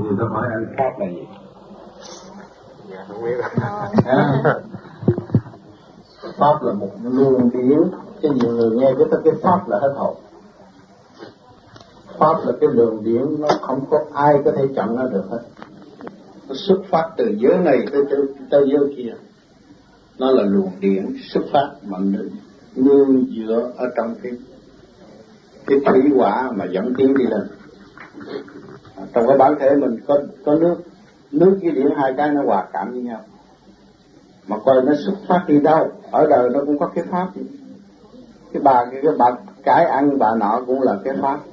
Thì tôi hỏi anh pháp là gì? Dạ không biết. Pháp là một luồng điển, cái nhiều người nghe cái pháp là hết hồn. Pháp là cái luồng điển, nó không có ai có thể chặn nó được hết. Nó xuất phát từ giới này tới giới kia. Nó là luồng điển xuất phát mà nương dựa ở trong cái thủy hỏa mà dẫn tiến đi lên. Trong cái bản thể mình có nước với điển, hai cái nó hòa cảm với nhau. Mà coi nó xuất phát đi đâu, ở đời nó cũng có cái pháp. Cái bà cái ăn bà nọ cũng là cái pháp.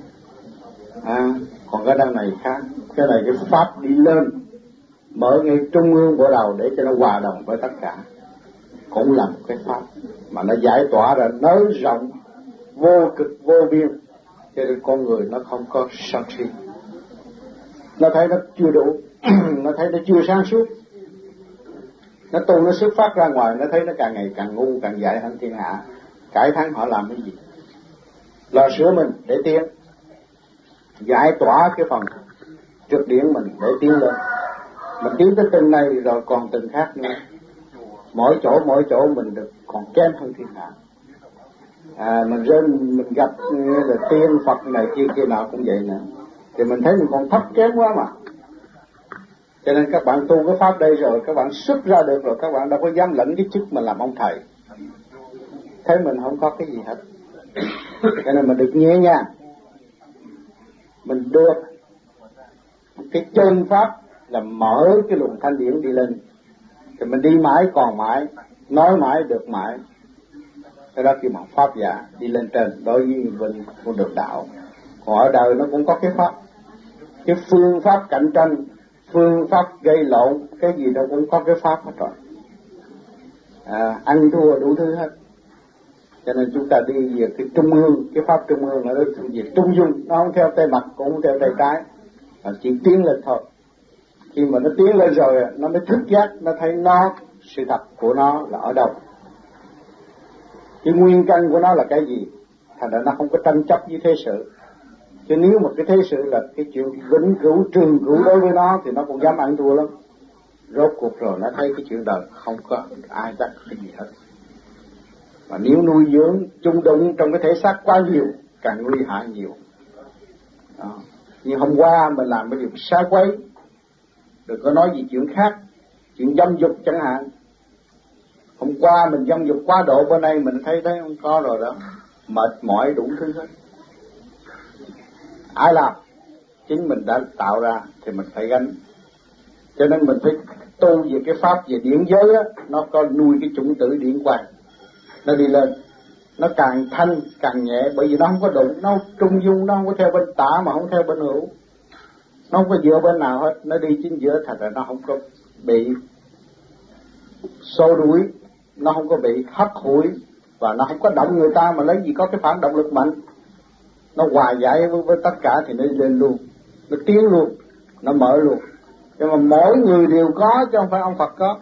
Còn cái đằng này khác, cái này cái pháp đi lên, mở ngay trung ương của đầu để cho nó hòa đồng với tất cả, cũng là một cái pháp mà nó giải tỏa ra nới rộng vô cực vô biên, cho nên con người nó không có sân si. Nó thấy nó chưa đủ, nó thấy nó chưa sáng suốt, nó tu nó xuất phát ra ngoài, nó thấy nó càng ngày càng ngu, càng dại hơn thiên hạ. Cải thắng họ làm cái gì? Lo sửa mình để tiến, giải tỏa cái phần trực điển mình để tiến lên. Mình tiến tới từng này rồi còn từng khác nữa. Mỗi chỗ mình được còn kém hơn thiên hạ. Mình gặp là tiên Phật này kia nào cũng vậy nữa, thì mình thấy mình còn thấp kém quá mà. Cho nên các bạn tu cái pháp đây rồi, các bạn xuất ra được rồi, các bạn đâu có dám lẫn cái chức mình làm ông thầy. Thấy mình không có cái gì hết. Cho nên mình được nhẹ nhàng, mình được cái chân pháp là mở cái luồng thanh điển đi lên, thì mình đi mãi còn mãi, nói mãi được mãi. Cái đó kêu bằng pháp giả đi lên trên, đối với bên con đường đạo. Còn ở đời nó cũng có cái pháp, cái phương pháp cạnh tranh, phương pháp gây lộn, cái gì đâu cũng có cái pháp hết rồi. Ăn thua đủ thứ hết. Cho nên chúng ta đi về cái trung ương, cái pháp trung ương là nó về trung dung, nó không theo tay mặt cũng không theo tay trái, mà chỉ tiến lên thôi. Khi mà nó tiến lên rồi, nó mới thức giác, nó thấy nó, sự thật của nó là ở đâu, cái nguyên căn của nó là cái gì. Thành ra nó không có tranh chấp với thế sự. Chứ nếu mà cái thế sự là cái chuyện vĩnh cửu trường cửu đối với nó thì nó cũng dám ăn thua lắm. Rốt cuộc rồi nó thấy cái chuyện đời không có ai chắc cái gì hết. Và nếu nuôi dưỡng chung đụng trong cái thể xác quá nhiều, càng nguy hại nhiều. Đó. Như hôm qua mình làm cái điều sai quấy, đừng có nói gì chuyện khác, chuyện dâm dục chẳng hạn. Hôm qua mình dâm dục quá độ, bữa nay mình thấy không có rồi đó, mệt mỏi đủ thứ hết. Ai làm? Chính mình đã tạo ra thì mình phải gánh. Cho nên mình phải tu về cái pháp về điển giới á, nó có nuôi cái chủng tử điển quang, nó đi lên, nó càng thanh càng nhẹ, bởi vì nó không có đụng, nó trung dung, nó không có theo bên tả mà không theo bên hữu, nó không có dựa bên nào hết, nó đi chính giữa, thật ra nó không có bị xô đuổi, nó không có bị hất hủi, và nó không có động người ta mà lấy gì có cái phản động lực mạnh. Nó hòa giải với tất cả thì nó lên luôn, nó tiến luôn, nó mở luôn. Nhưng mà mỗi người đều có, chứ không phải ông Phật có.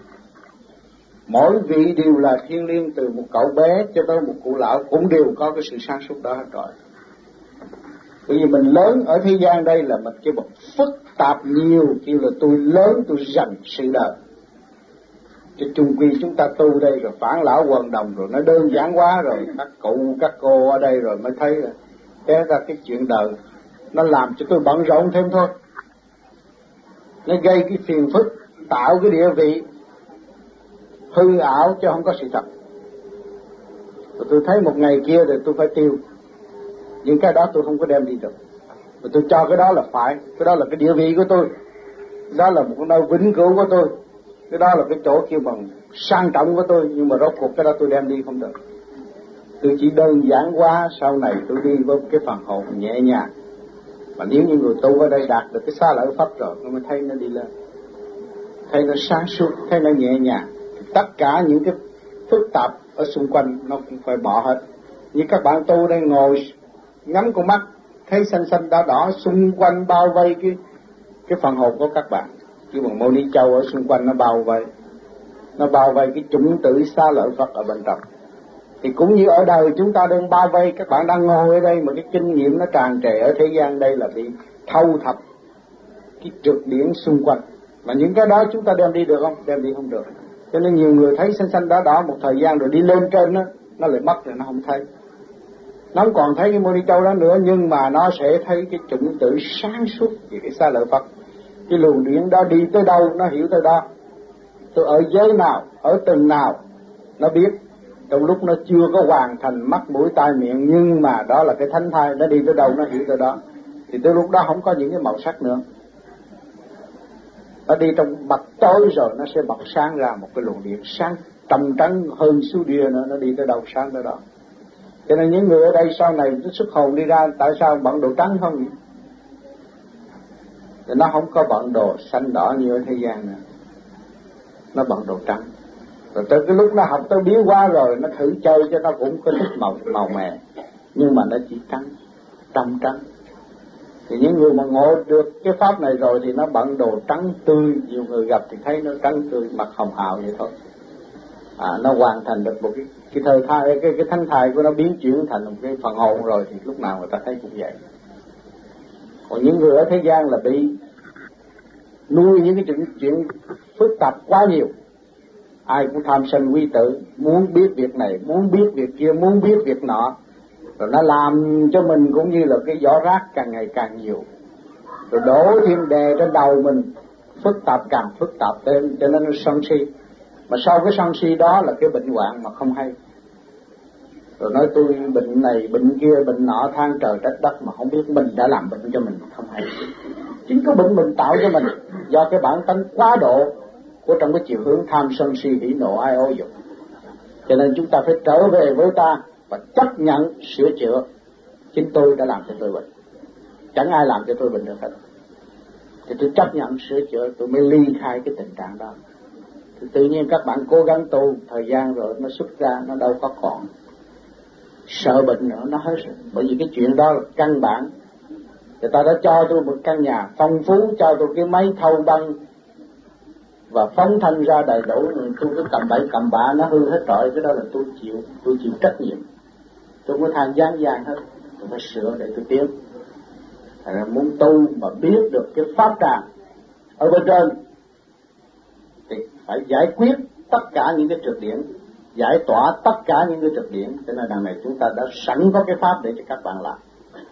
Mỗi vị đều là thiên liêng, từ một cậu bé cho tới một cụ lão cũng đều có cái sự sáng suốt đó hết rồi. Bởi vì mình lớn ở thế gian đây là mình kêu một phức tạp nhiều, kêu là tôi lớn tôi dành sự đời. Chứ chung quy chúng ta tu đây rồi phản lão quần đồng rồi, nó đơn giản quá rồi, các cụ các cô ở đây rồi mới thấy là té ra cái chuyện đời nó làm cho tôi bận rộn thêm thôi. Nó gây cái phiền phức, tạo cái địa vị hư ảo chứ không có sự thật. Rồi tôi thấy một ngày kia rồi tôi phải tiêu, những cái đó tôi không có đem đi được. Rồi tôi cho cái đó là phải, cái đó là cái địa vị của tôi, đó là một nơi vĩnh cửu của tôi, cái đó là cái chỗ kêu bằng sang trọng của tôi, nhưng mà rốt cuộc cái đó tôi đem đi không được. Tôi chỉ đơn giản quá, sau này tôi đi với cái phần hồn nhẹ nhàng. Mà nếu như người tu ở đây đạt được cái xá lợi pháp rồi, nó mới thấy nó đi lên, thấy nó sáng suốt, thấy nó nhẹ nhàng. Tất cả những cái phức tạp ở xung quanh nó cũng phải bỏ hết. Như các bạn tu đây ngồi ngắm con mắt, thấy xanh xanh đỏ đỏ xung quanh bao vây cái phần hồn của các bạn. Chứ bằng Mâu Ni Châu ở xung quanh nó bao vây cái chủng tử xá lợi Phật ở bên trong. Thì cũng như ở đời chúng ta đang bao vây, các bạn đang ngồi ở đây mà cái kinh nghiệm nó tràn trề ở thế gian đây là bị thâu thập cái trượt điển xung quanh. Mà những cái đó chúng ta đem đi được không? Đem đi không được. Cho nên nhiều người thấy xanh xanh đỏ đỏ một thời gian rồi đi lên trên đó, nó lại mất rồi nó không thấy. Nó không còn thấy cái mô ni châu đó nữa, nhưng mà nó sẽ thấy cái chủng tử sáng suốt về cái xa lợi Phật. Cái luồng điển đó đi tới đâu nó hiểu tới đó. Tôi ở giới nào, ở từng nào nó biết. Trong lúc nó chưa có hoàn thành mắt mũi tai miệng, nhưng mà đó là cái thánh thai, nó đi tới đâu nó hiểu tới đó. Thì tới lúc đó không có những cái màu sắc nữa. Nó đi trong mặt tối rồi nó sẽ bật sáng ra một cái luồng điện sáng trầm trắng hơn số địa nữa, nó đi tới đâu sáng tới đó. Cho nên những người ở đây sau này nó xuất hồn đi ra, tại sao bận đồ trắng không vậy? Thì nó không có bận đồ xanh đỏ như ở thế gian nữa, nó bận đồ trắng. Rồi tới cái lúc nó học tới biến hóa rồi, nó thử chơi cho nó cũng có thích màu mè, nhưng mà nó chỉ trắng, trong trắng. Thì những người mà ngộ được cái pháp này rồi thì nó bận đồ trắng tươi, nhiều người gặp thì thấy nó trắng tươi, mặt hồng hào vậy thôi. Nó hoàn thành được một cái thời thai, cái thanh thai của nó biến chuyển thành một cái phần hồn rồi thì lúc nào người ta thấy cũng vậy. Còn những người ở thế gian là bị nuôi những cái chuyện phức tạp quá nhiều. Ai cũng tham sân quý tử, muốn biết việc này, muốn biết việc kia, muốn biết việc nọ. Rồi nó làm cho mình cũng như là cái giỏ rác càng ngày càng nhiều. Rồi đổ thêm đè trên đầu mình, phức tạp càng phức tạp thêm, cho nên nó sân si. Mà sau cái sân si đó là cái bệnh hoạn mà không hay. Rồi nói tôi bệnh này, bệnh kia, bệnh nọ, than trời trách đất mà không biết mình đã làm bệnh cho mình không hay. Chính cái bệnh mình tạo cho mình do cái bản tánh quá độ của trong cái chiều hướng tham sân si hỉ nộ ai ô dục. Cho nên chúng ta phải trở về với ta và chấp nhận sửa chữa. Chính tôi đã làm cho tôi bệnh, chẳng ai làm cho tôi bệnh được hết. Thì tôi chấp nhận sửa chữa, tôi mới ly khai cái tình trạng đó. Thì tự nhiên các bạn cố gắng tu thời gian rồi nó xuất ra, nó đâu có còn sợ bệnh nữa, nó hết rồi. Bởi vì cái chuyện đó là căn bản. Người ta đã cho tôi một căn nhà phong phú, cho tôi cái máy thâu băng và phóng thanh ra đầy đủ, tôi cứ cầm bậy cầm bạ nó hư hết rồi. Cái đó là tôi chịu trách nhiệm. Tôi có than gian dài hết, tôi phải sửa để tôi tiến. Thành ra muốn tu mà biết được cái pháp tràng ở bên trên thì phải giải quyết tất cả những cái trượt điển, giải tỏa tất cả những cái trượt điển. Cho nên đằng này chúng ta đã sẵn có cái pháp để cho các bạn làm.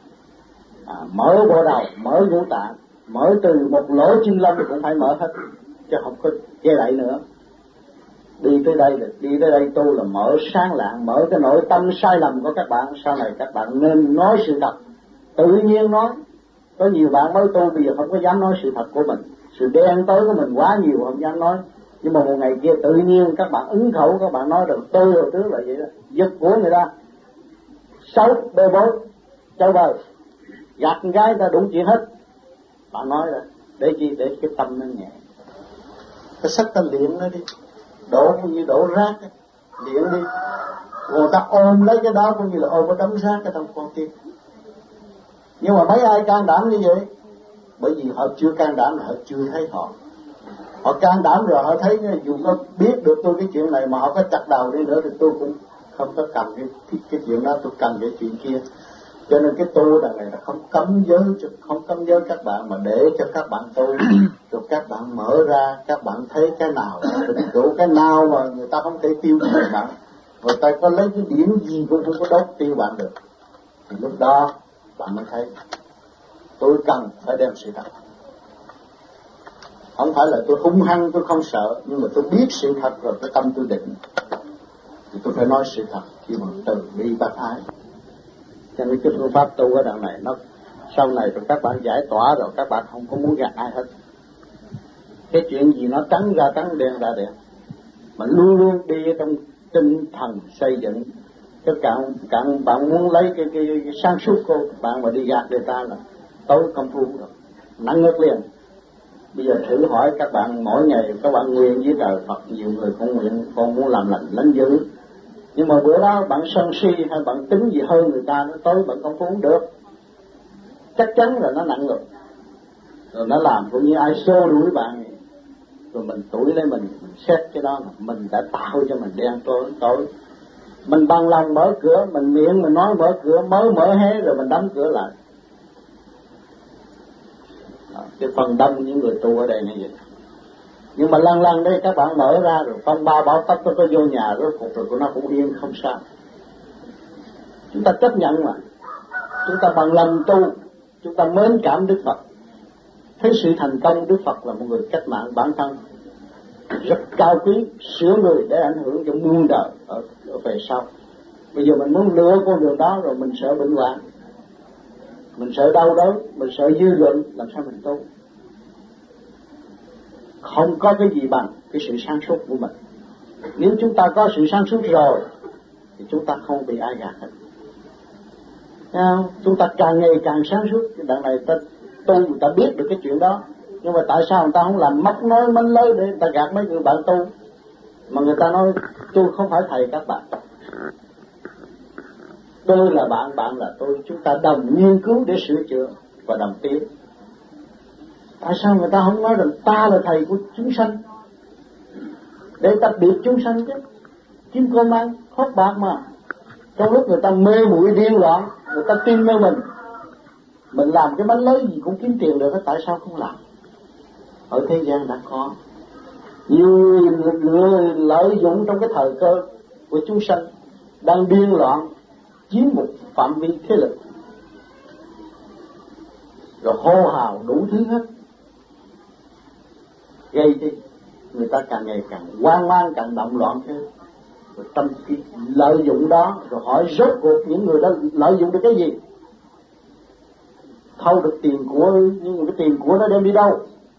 Mở bộ đầu, mở ngũ tạng, mở từ một lỗ chân lông cũng phải mở hết, chứ không có che đậy nữa. Đi tới đây tu là mở sáng lạng, mở cái nội tâm sai lầm của các bạn. Sau này các bạn nên nói sự thật, tự nhiên nói. Có nhiều bạn mới tu bây giờ không có dám nói sự thật của mình, sự đen tối của mình quá nhiều không dám nói. Nhưng mà một ngày kia tự nhiên các bạn ứng khẩu, các bạn nói được tôi hồi trước là vậy đó, giật của người ta, xấu bê bối, châu bờ, gạt gái ta đúng chuyện hết. Bạn nói rồi, để chi? Để cái tâm nó nhẹ. Cái sách ta luyện nó đi, đổ như đổ rác ấy. Luyện đi. Người ta ôm lấy cái đó cũng như là ôm cái đống rác ở trong con tim. Nhưng mà mấy ai can đảm như vậy? Bởi vì họ chưa can đảm, họ chưa thấy họ. Họ can đảm rồi họ thấy dù có biết được tôi cái chuyện này mà họ có chặt đầu đi nữa thì tôi cũng không có cần cái chuyện đó, tôi cần cái chuyện kia. Cho nên cái tu đằng này là không cấm giới các bạn, mà để cho các bạn tu. Rồi các bạn mở ra, các bạn thấy cái nào là vĩnh cửu, cái nào mà người ta không thể tiêu diệt bạn, người ta có lấy cái điểm gì cũng không có đốt tiêu bạn được. Thì lúc đó bạn mới thấy tôi cần phải đem sự thật. Không phải là tôi hung hăng, tôi không sợ, nhưng mà tôi biết sự thật rồi, cái tâm tôi định thì tôi phải nói sự thật khi mà từ bi bác ái. Cho nên cái phương pháp tu ở đằng này nó sau này rồi các bạn giải tỏa rồi, các bạn không có muốn gạt ai hết. Cái chuyện gì nó trắng ra trắng, đen ra đen, mà luôn luôn đi trong tinh thần xây dựng. Chứ càng bạn muốn lấy cái sáng suốt của bạn mà đi gạt người ta là tối công phu rồi, nặng ngược liền. Bây giờ thử hỏi các bạn, mỗi ngày các bạn nguyện với trời Phật, nhiều người cũng nguyện con muốn làm lành lánh dữ, nhưng mà bữa đó bạn sân si hay bạn tính gì hơn người ta, nó tối bạn công phu không được, chắc chắn là nó nặng ngược. Rồi nó làm cũng như ai xô đuổi bạn vậy. Rồi mình tuổi lấy mình xét cái đó là mình đã tạo cho mình đen tối. Mình bằng lòng mở cửa, mình miệng mình nói mở cửa, mở hé rồi mình đóng cửa lại. Cái phần đông những người tu ở đây như vậy. Nhưng mà lần lần đây các bạn mở ra rồi phong ba bão táp nó vô nhà rốt cuộc rồi nó cũng yên không sao. Chúng ta chấp nhận mà. Chúng ta bằng lòng tu, chúng ta mến cảm Đức Phật. Thấy sự thành công Đức Phật là một người cách mạng bản thân rất cao quý, sửa người để ảnh hưởng cho muôn đời ở về sau. Bây giờ mình muốn lựa con đường đó rồi mình sợ bệnh hoạn, mình sợ đau đớn, mình sợ dư luận, làm sao mình tu? Không có cái gì bằng cái sự sáng suốt của mình. Nếu chúng ta có sự sáng suốt rồi thì chúng ta không bị ai gạt hết. Chúng ta càng ngày càng sáng suốt. Cái đằng này ta tu người ta biết được cái chuyện đó, nhưng mà tại sao người ta không làm móc nói mánh lới để người ta gạt mấy người bạn tu? Mà người ta nói tôi không phải thầy các bạn, tôi là bạn, bạn là tôi, chúng ta đồng nghiên cứu để sửa chữa và đồng tiến. Tại sao người ta không nói rằng ta là thầy của chúng sanh, để ta biệt chúng sanh chứ? Kim cơm ăn khóc bạc mà. Trong lúc người ta mê muội điên loạn, người ta tin nơi mình làm cái bánh lấy gì cũng kiếm tiền được, tại sao không làm? Ở thế gian đã có nhiều người lợi dụng trong cái thời cơ của chúng sanh đang điên loạn, chiếm một phạm vi thế lực, rồi hô hào đủ thứ hết, gây cho người ta càng ngày càng hoang mang, càng động loạn thêm. Rồi tâm lợi dụng đó, rồi hỏi rốt cuộc những người đó lợi dụng được cái gì? Thâu được tiền của, nhưng mà cái tiền của nó đem đi đâu?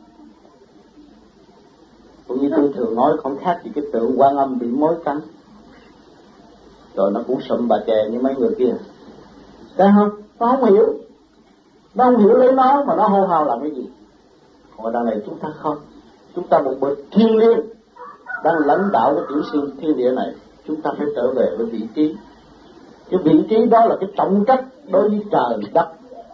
Cũng như tôi thường nói, không khác gì cái tượng Quan Âm bị mối cắn, rồi nó cũng sụm bà chè như mấy người kia. Thấy không? Nó không hiểu, nó không hiểu lấy nó mà nó hô hào làm cái gì. Còn đằng này chúng ta không, chúng ta một bậc thiên liêng đang lãnh đạo cái tiểu sinh thiên địa này, chúng ta phải trở về với vị trí. Cái vị trí đó là cái trọng trách đối với trời đất,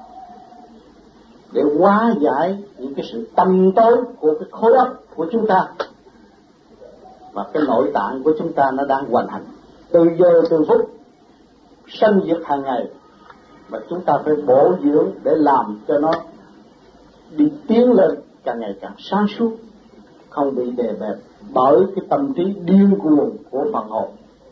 để hóa giải những cái sự tâm tối của cái khối óc của chúng ta, và cái nội tạng của chúng ta nó đang hoành hành từ giờ từ phút sanh diệt hàng ngày, mà chúng ta phải bổ dưỡng để làm cho nó đi tiến lên càng ngày càng sáng suốt, không bị đè bẹp bởi cái tâm trí điên cuồng của phần hồn.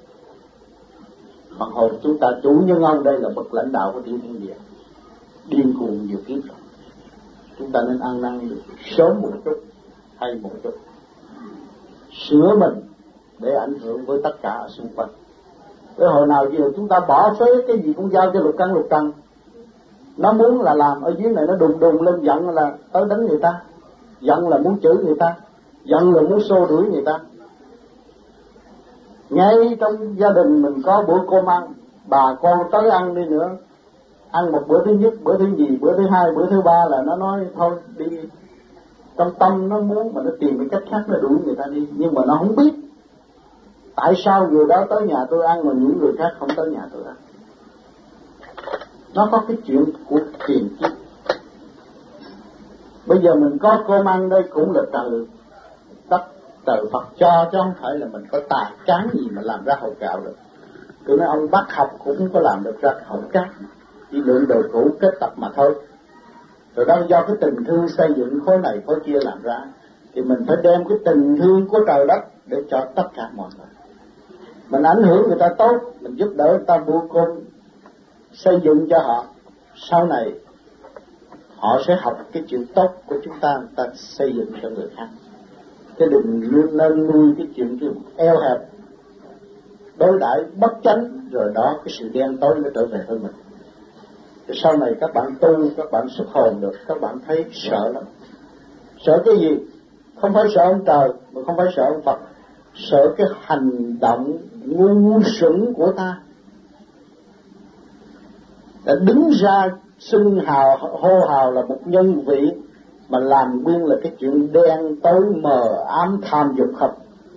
Phần hồn chúng ta chủ nhân ông đây là bậc lãnh đạo của tiểu thiên địa, điên cuồng nhiều kiếp rồi. Chúng ta nên ăn năn được sớm một chút hay một chút, sửa mình để ảnh hưởng với tất cả xung quanh. Tới hồi nào giờ chúng ta bỏ phế cái gì cũng giao cho lục căn, nó muốn là làm ở dưới này nó đùng đùng lên giận là tới đánh người ta, giận là muốn chửi người ta, giận là muốn xô đuổi người ta. Ngay trong gia đình mình có bữa cơm ăn, bà con tới ăn đi nữa, ăn một bữa thứ nhất, bữa thứ nhì, bữa thứ hai, bữa thứ ba là nó nói thôi đi. Trong tâm nó muốn mà nó tìm cái cách khác nó đuổi người ta đi, nhưng mà nó không biết tại sao người đó tới nhà tôi ăn mà những người khác không tới nhà tôi ăn. Nó có cái chuyện của tiền kiếp. Bây giờ mình có cơm ăn đây cũng là trời Phật cho, chứ không phải là mình có tài cán gì mà làm ra hậu gạo được. Tôi nói ông bác học cũng không có làm được ra hậu cát, chỉ lượng đồ cũ kết tập mà thôi. Rồi đó do cái tình thương xây dựng khối này khối kia làm ra, thì mình phải đem cái tình thương của trời đất để cho tất cả mọi người. Mình ảnh hưởng người ta tốt, mình giúp đỡ người ta mua cơm, xây dựng cho họ, sau này họ sẽ học cái chuyện tốt của chúng ta xây dựng cho người khác. Cái đừng nên nuôi cái chuyện eo hẹp, đối đãi bất chánh, rồi đó cái sự đen tối nó trở về với mình. Rồi sau này các bạn tu, các bạn xuất hồn được, các bạn thấy sợ lắm. Sợ cái gì? Không phải sợ ông trời, mà không phải sợ ông Phật, sợ cái hành động ngu xuẩn của ta đã đứng ra xưng hô hào là một nhân vị mà làm nguyên là cái chuyện đen tối mờ ám tham dục không.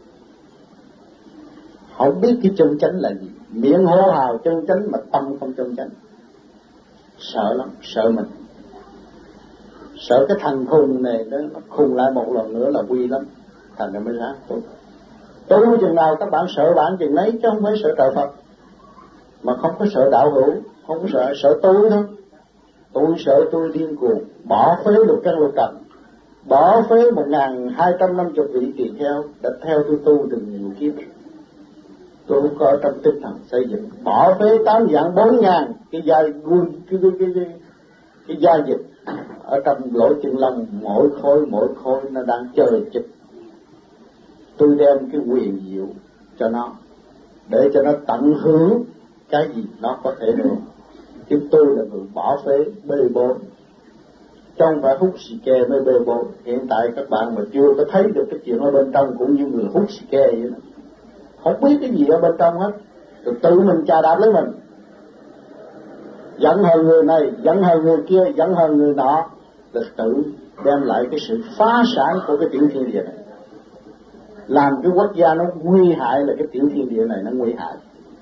Không biết cái chân chánh là gì, miệng hô hào chân chánh mà tâm không chân chánh. Sợ lắm, sợ mình, sợ cái thằng khùng này nó khùng lại một lần nữa là quy lắm. Thành ra mới ra tu chừng nào các bạn sợ bạn chừng nấy, chứ không phải sợ trời Phật, mà không có sợ đạo hữu, không có sợ tôi thôi. Tôi sợ tôi điên cuồng, bỏ phế lục căn lục trần, bỏ phế 1250 vị tỳ kheo đã theo tôi tu từng nhiều kiếp. Tôi không có trong tinh thần xây dựng, bỏ phế 8 vạn 4.000 cái gia dịch ở trong lỗ chân lông, mỗi khối nó đang chờ chích. Tôi đem cái quyền diệu cho nó, để cho nó tận hưởng cái gì nó có thể được. Chứ tôi là người bỏ phế bê bối, không phải hút xì ke mới bê bối. Hiện tại các bạn mà chưa có thấy được cái chuyện ở bên trong cũng như người hút xì ke vậy đó, không biết cái gì ở bên trong hết, rồi tự mình chà đạp lấy mình, giận hờn người này, giận hờn người kia, giận hờn người nọ, là tự đem lại cái sự phá sản của cái tiểu thiên địa này, làm cái quốc gia nó nguy hại, là cái tiểu thiên địa này nó nguy hại.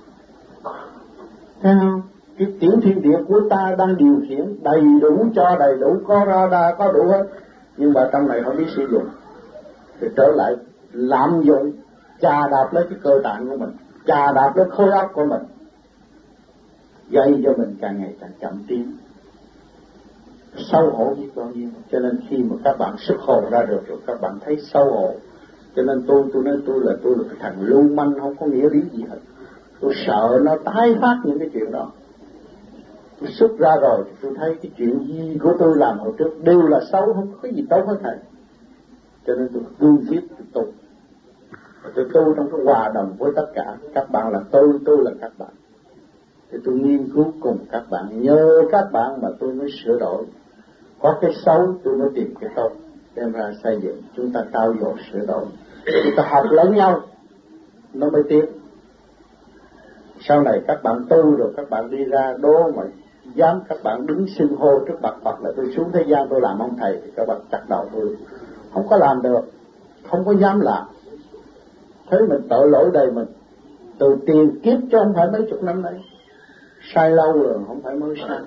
Thấy không? Cái tiểu thiên địa của ta đang điều khiển đầy đủ, cho đầy đủ, có radar, có đủ hết, nhưng mà trong này không biết sử dụng, thì trở lại lạm dụng, chà đạp lấy cái cơ tạng của mình, chà đạp lấy khối óc của mình, gây cho mình càng ngày càng chậm tiến, xấu hổ biết bao nhiêu. Cho nên khi mà các bạn xuất hồn ra được rồi các bạn thấy xấu hổ. Cho nên tôi nói tôi là cái thằng lưu manh, không có nghĩa lý gì hết. Tôi sợ nó tái phát những cái chuyện đó. Tôi xuất ra rồi thì tôi thấy cái chuyện gì của tôi làm hồi trước đều là xấu, không có cái gì tốt hết thầy. Cho nên tôi cương quyết tôi tu. Tôi tu trong cái hòa đồng với tất cả. Các bạn là tôi là các bạn. Thì tôi nghiên cứu cùng các bạn, nhờ các bạn mà tôi mới sửa đổi. Có cái xấu tôi mới tìm cái tốt, đem ra xây dựng. Chúng ta trao dồi sửa đổi, chúng ta học lẫn nhau, nó mới tiến. Sau này các bạn tu rồi các bạn đi ra đố mà dám các bạn đứng xưng hô trước mặt Phật là tôi xuống thế gian tôi làm ông thầy, thì các bạn chặt đầu tôi. Không có làm được, không có dám làm. Thấy mình tội lỗi đầy mình, từ tiền kiếp cho không phải mấy chục năm đấy, sai lâu rồi không phải mới sai.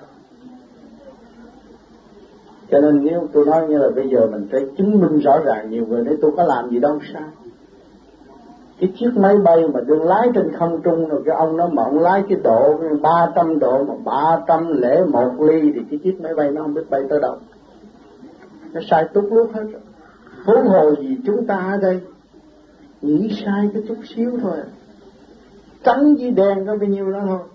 Cho nên nếu tôi nói như là bây giờ mình phải chứng minh rõ ràng, nhiều người nói tôi có làm gì đâu sai. Cái chiếc máy bay mà đừng lái trên không trung rồi cái ông nó mà ông lái cái độ 300 độ mà 301 ly thì cái chiếc máy bay nó không biết bay tới đâu. Nó sai tút lúc hết rồi. Huống hồ gì chúng ta ở đây nghĩ sai cái chút xíu thôi, trắng với đen có bao nhiêu đó thôi.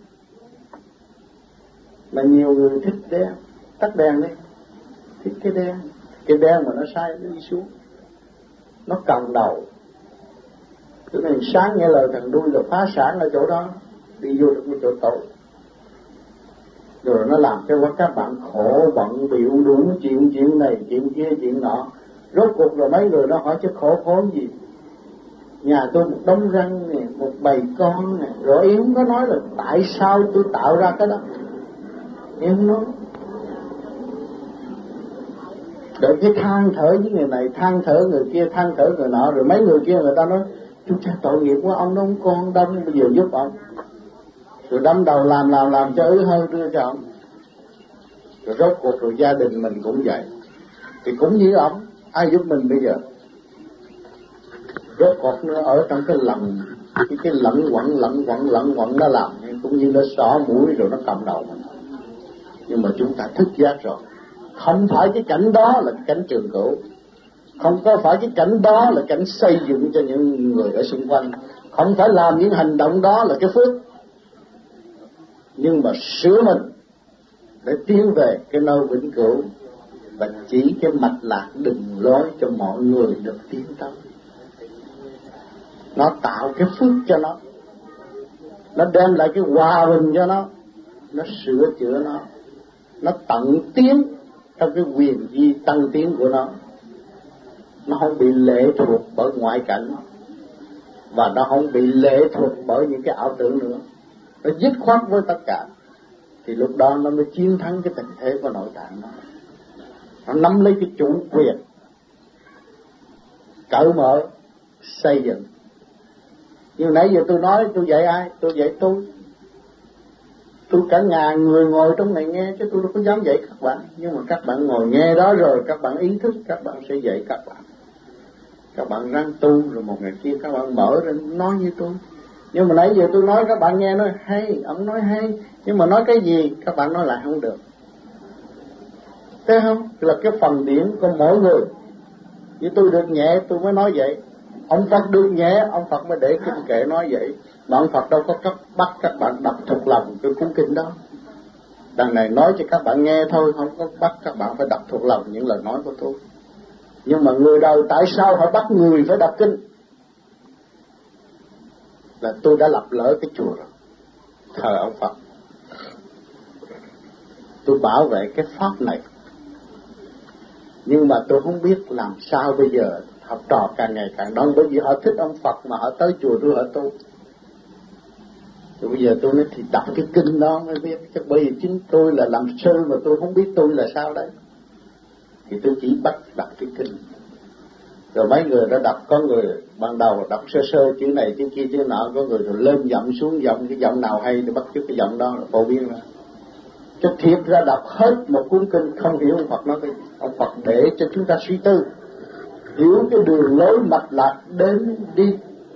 Mà nhiều người thích đen, tắt đèn đi, thích cái đen mà nó sai nó đi xuống, nó cầm đầu. Cho nên sáng nghe lời thằng đuôi là phá sản ở chỗ đó, đi vô được một chỗ tội. Rồi nó làm cho các bạn khổ bận biểu đủ chuyện này, chuyện kia, chuyện nọ. Rốt cuộc rồi mấy người nó hỏi chứ khổ gì? Nhà tôi một đống răng nè, một bầy con nè, rồi em không có nói là tại sao tôi tạo ra cái đó. Em không nói. Rồi cái than thở với người này, than thở người kia, than thở người nọ, rồi mấy người kia người ta nói chú cha tội nghiệp quá, ông đó không con đông, bây giờ giúp ông. Rồi đâm đầu làm cho hơi đưa cho ông. Rồi rốt cuộc rồi gia đình mình cũng vậy. Thì cũng như ông, ai giúp mình bây giờ? Rốt cuộc nó ở trong cái lòng, cái lẫn quẩn nó làm, cũng như nó xỏ mũi rồi nó cầm đầu mình. Nhưng mà chúng ta thức giác rồi. Không phải cái cảnh đó là cái cảnh trường cửu, không có phải cái cảnh đó là cảnh xây dựng cho những người ở xung quanh, không phải làm những hành động đó là cái phước, nhưng mà sửa mình để tiến về cái nơi vĩnh cửu và chỉ cái mạch lạc đường lối cho mọi người được tiến tới. Nó tạo cái phước cho nó đem lại cái hòa bình cho nó sửa chữa nó tận tiến trong cái quyền vi tăng tiến của nó không bị lệ thuộc bởi ngoại cảnh, và nó không bị lệ thuộc bởi những cái ảo tưởng nữa. Nó dứt khoát với tất cả, thì lúc đó nó mới chiến thắng cái tình thế của nội tạng nó nắm lấy cái chủ quyền, cởi mở, xây dựng. Nhưng nãy giờ tôi nói tôi dạy ai? Tôi dạy tôi cả ngàn người ngồi trong này nghe, chứ tôi đâu có dám dạy các bạn. Nhưng mà các bạn ngồi nghe đó rồi, các bạn ý thức, các bạn sẽ dạy các bạn. Các bạn ráng tu, rồi một ngày kia các bạn mở ra nói như tôi. Nhưng mà nãy giờ tôi nói các bạn nghe nói hay, ông nói hay, nhưng mà nói cái gì các bạn nói lại không được. Thấy không? Là cái phần điển của mỗi người. Vì tôi được nhẹ tôi mới nói vậy. Ông Phật được nhẹ, ông Phật mới để kinh kệ nói vậy. Mà ông Phật đâu có bắt các bạn đọc thuộc lòng cái cuốn kinh đó. Đằng này nói cho các bạn nghe thôi, không có bắt các bạn phải đọc thuộc lòng những lời nói của tôi. Nhưng mà người đời tại sao họ bắt người phải đọc kinh? Là tôi đã lập lỡ cái chùa rồi, thờ ông Phật. Tôi bảo vệ cái pháp này. Nhưng mà tôi không biết làm sao bây giờ. Học trò càng ngày càng đông, bởi vì họ thích ông Phật mà họ tới chùa tôi họ tu. Rồi bây giờ tôi nói thì đọc cái kinh đó mới biết. Chắc bởi vì chính tôi là làm sư mà tôi không biết tôi là sao đấy. Thì tôi chỉ bắt đọc cái kinh. Rồi mấy người đã đọc, có người ban đầu đọc sơ sơ chữ này chữ kia chữ nọ, có người rồi lên giọng xuống giọng, cái giọng nào hay thì bắt chước cái giọng đó phổ biến ra. Chứ thiệt ra đọc hết một cuốn kinh không hiểu ông Phật nói cái gì. Ông Phật để cho chúng ta suy tư, hiểu cái đường lối mạch lạc đến đi,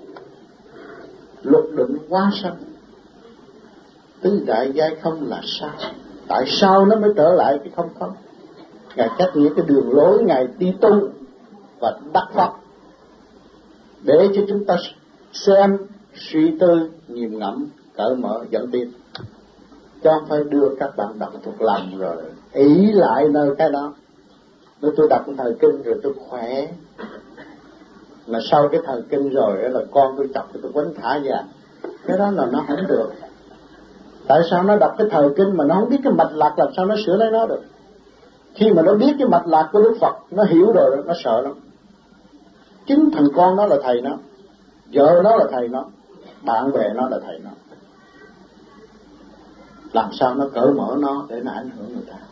luật định hóa sanh, tứ đại giai không là sao, tại sao nó mới trở lại cái không không. Ngài cách nghĩa cái đường lối Ngài đi tu và đắc pháp để cho chúng ta xem, suy tư, nghiền ngẫm, cởi mở, dẫn tiến. Chứ không phải đưa các bạn đọc thuộc lòng rồi ý lại nơi cái đó. Nếu tôi đọc thời kinh rồi tôi khỏe, mà sau cái thời kinh rồi là con tôi chọc tôi quánh thả ra, cái đó là nó không được. Tại sao nó đọc cái thời kinh mà nó không biết cái mạch lạc, làm sao nó sửa lấy nó được? Khi mà nó biết cái mạch lạc của Đức Phật, nó hiểu rồi, nó sợ lắm. Chính thằng con nó là thầy nó, vợ nó là thầy nó, bạn bè nó là thầy nó. Làm sao nó cởi mở nó để nó ảnh hưởng người ta?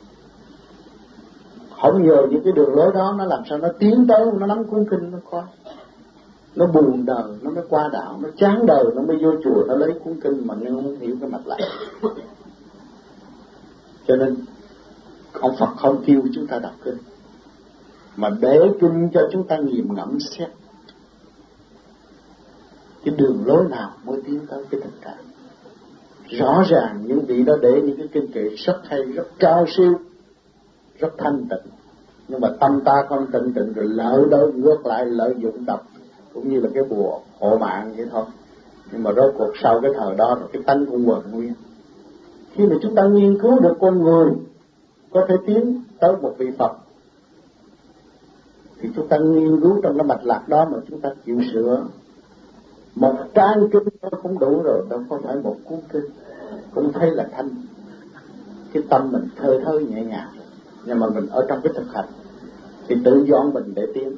Không nhờ những cái đường lối đó, nó làm sao nó tiến tới, nó nắm cuốn kinh nó coi. Nó buồn đời, nó mới qua đạo, nó chán đời, nó mới vô chùa, nó lấy cuốn kinh mà nó không hiểu cái mạch lạc. Cho nên ông Phật không kêu chúng ta đọc kinh, mà để kinh cho chúng ta nghiền ngẫm xét cái đường lối nào mới tiến tới cái tình trạng. Rõ ràng những vị đó để những cái kinh kệ rất hay, rất cao siêu, rất thanh tịnh, nhưng mà tâm ta không tịnh tịnh rồi lợi đâu ngược lại lợi dụng đọc, cũng như là cái bùa hộ mạng vậy thôi. Nhưng mà rốt cuộc sau cái thời đó rồi cái tánh cũng quần nguyên. Khi mà chúng ta nghiên cứu được con người có thể tiến tới một vị Phật, thì chúng ta nghiên cứu trong cái mạch lạc đó mà chúng ta chịu sửa. Một trang kinh cũng đủ rồi, đâu có phải một cuốn kinh. Cũng thấy là thanh, cái tâm mình thơ thơ nhẹ nhàng. Nhưng mà mình ở trong cái thực hành thì tự dọn mình để tiến.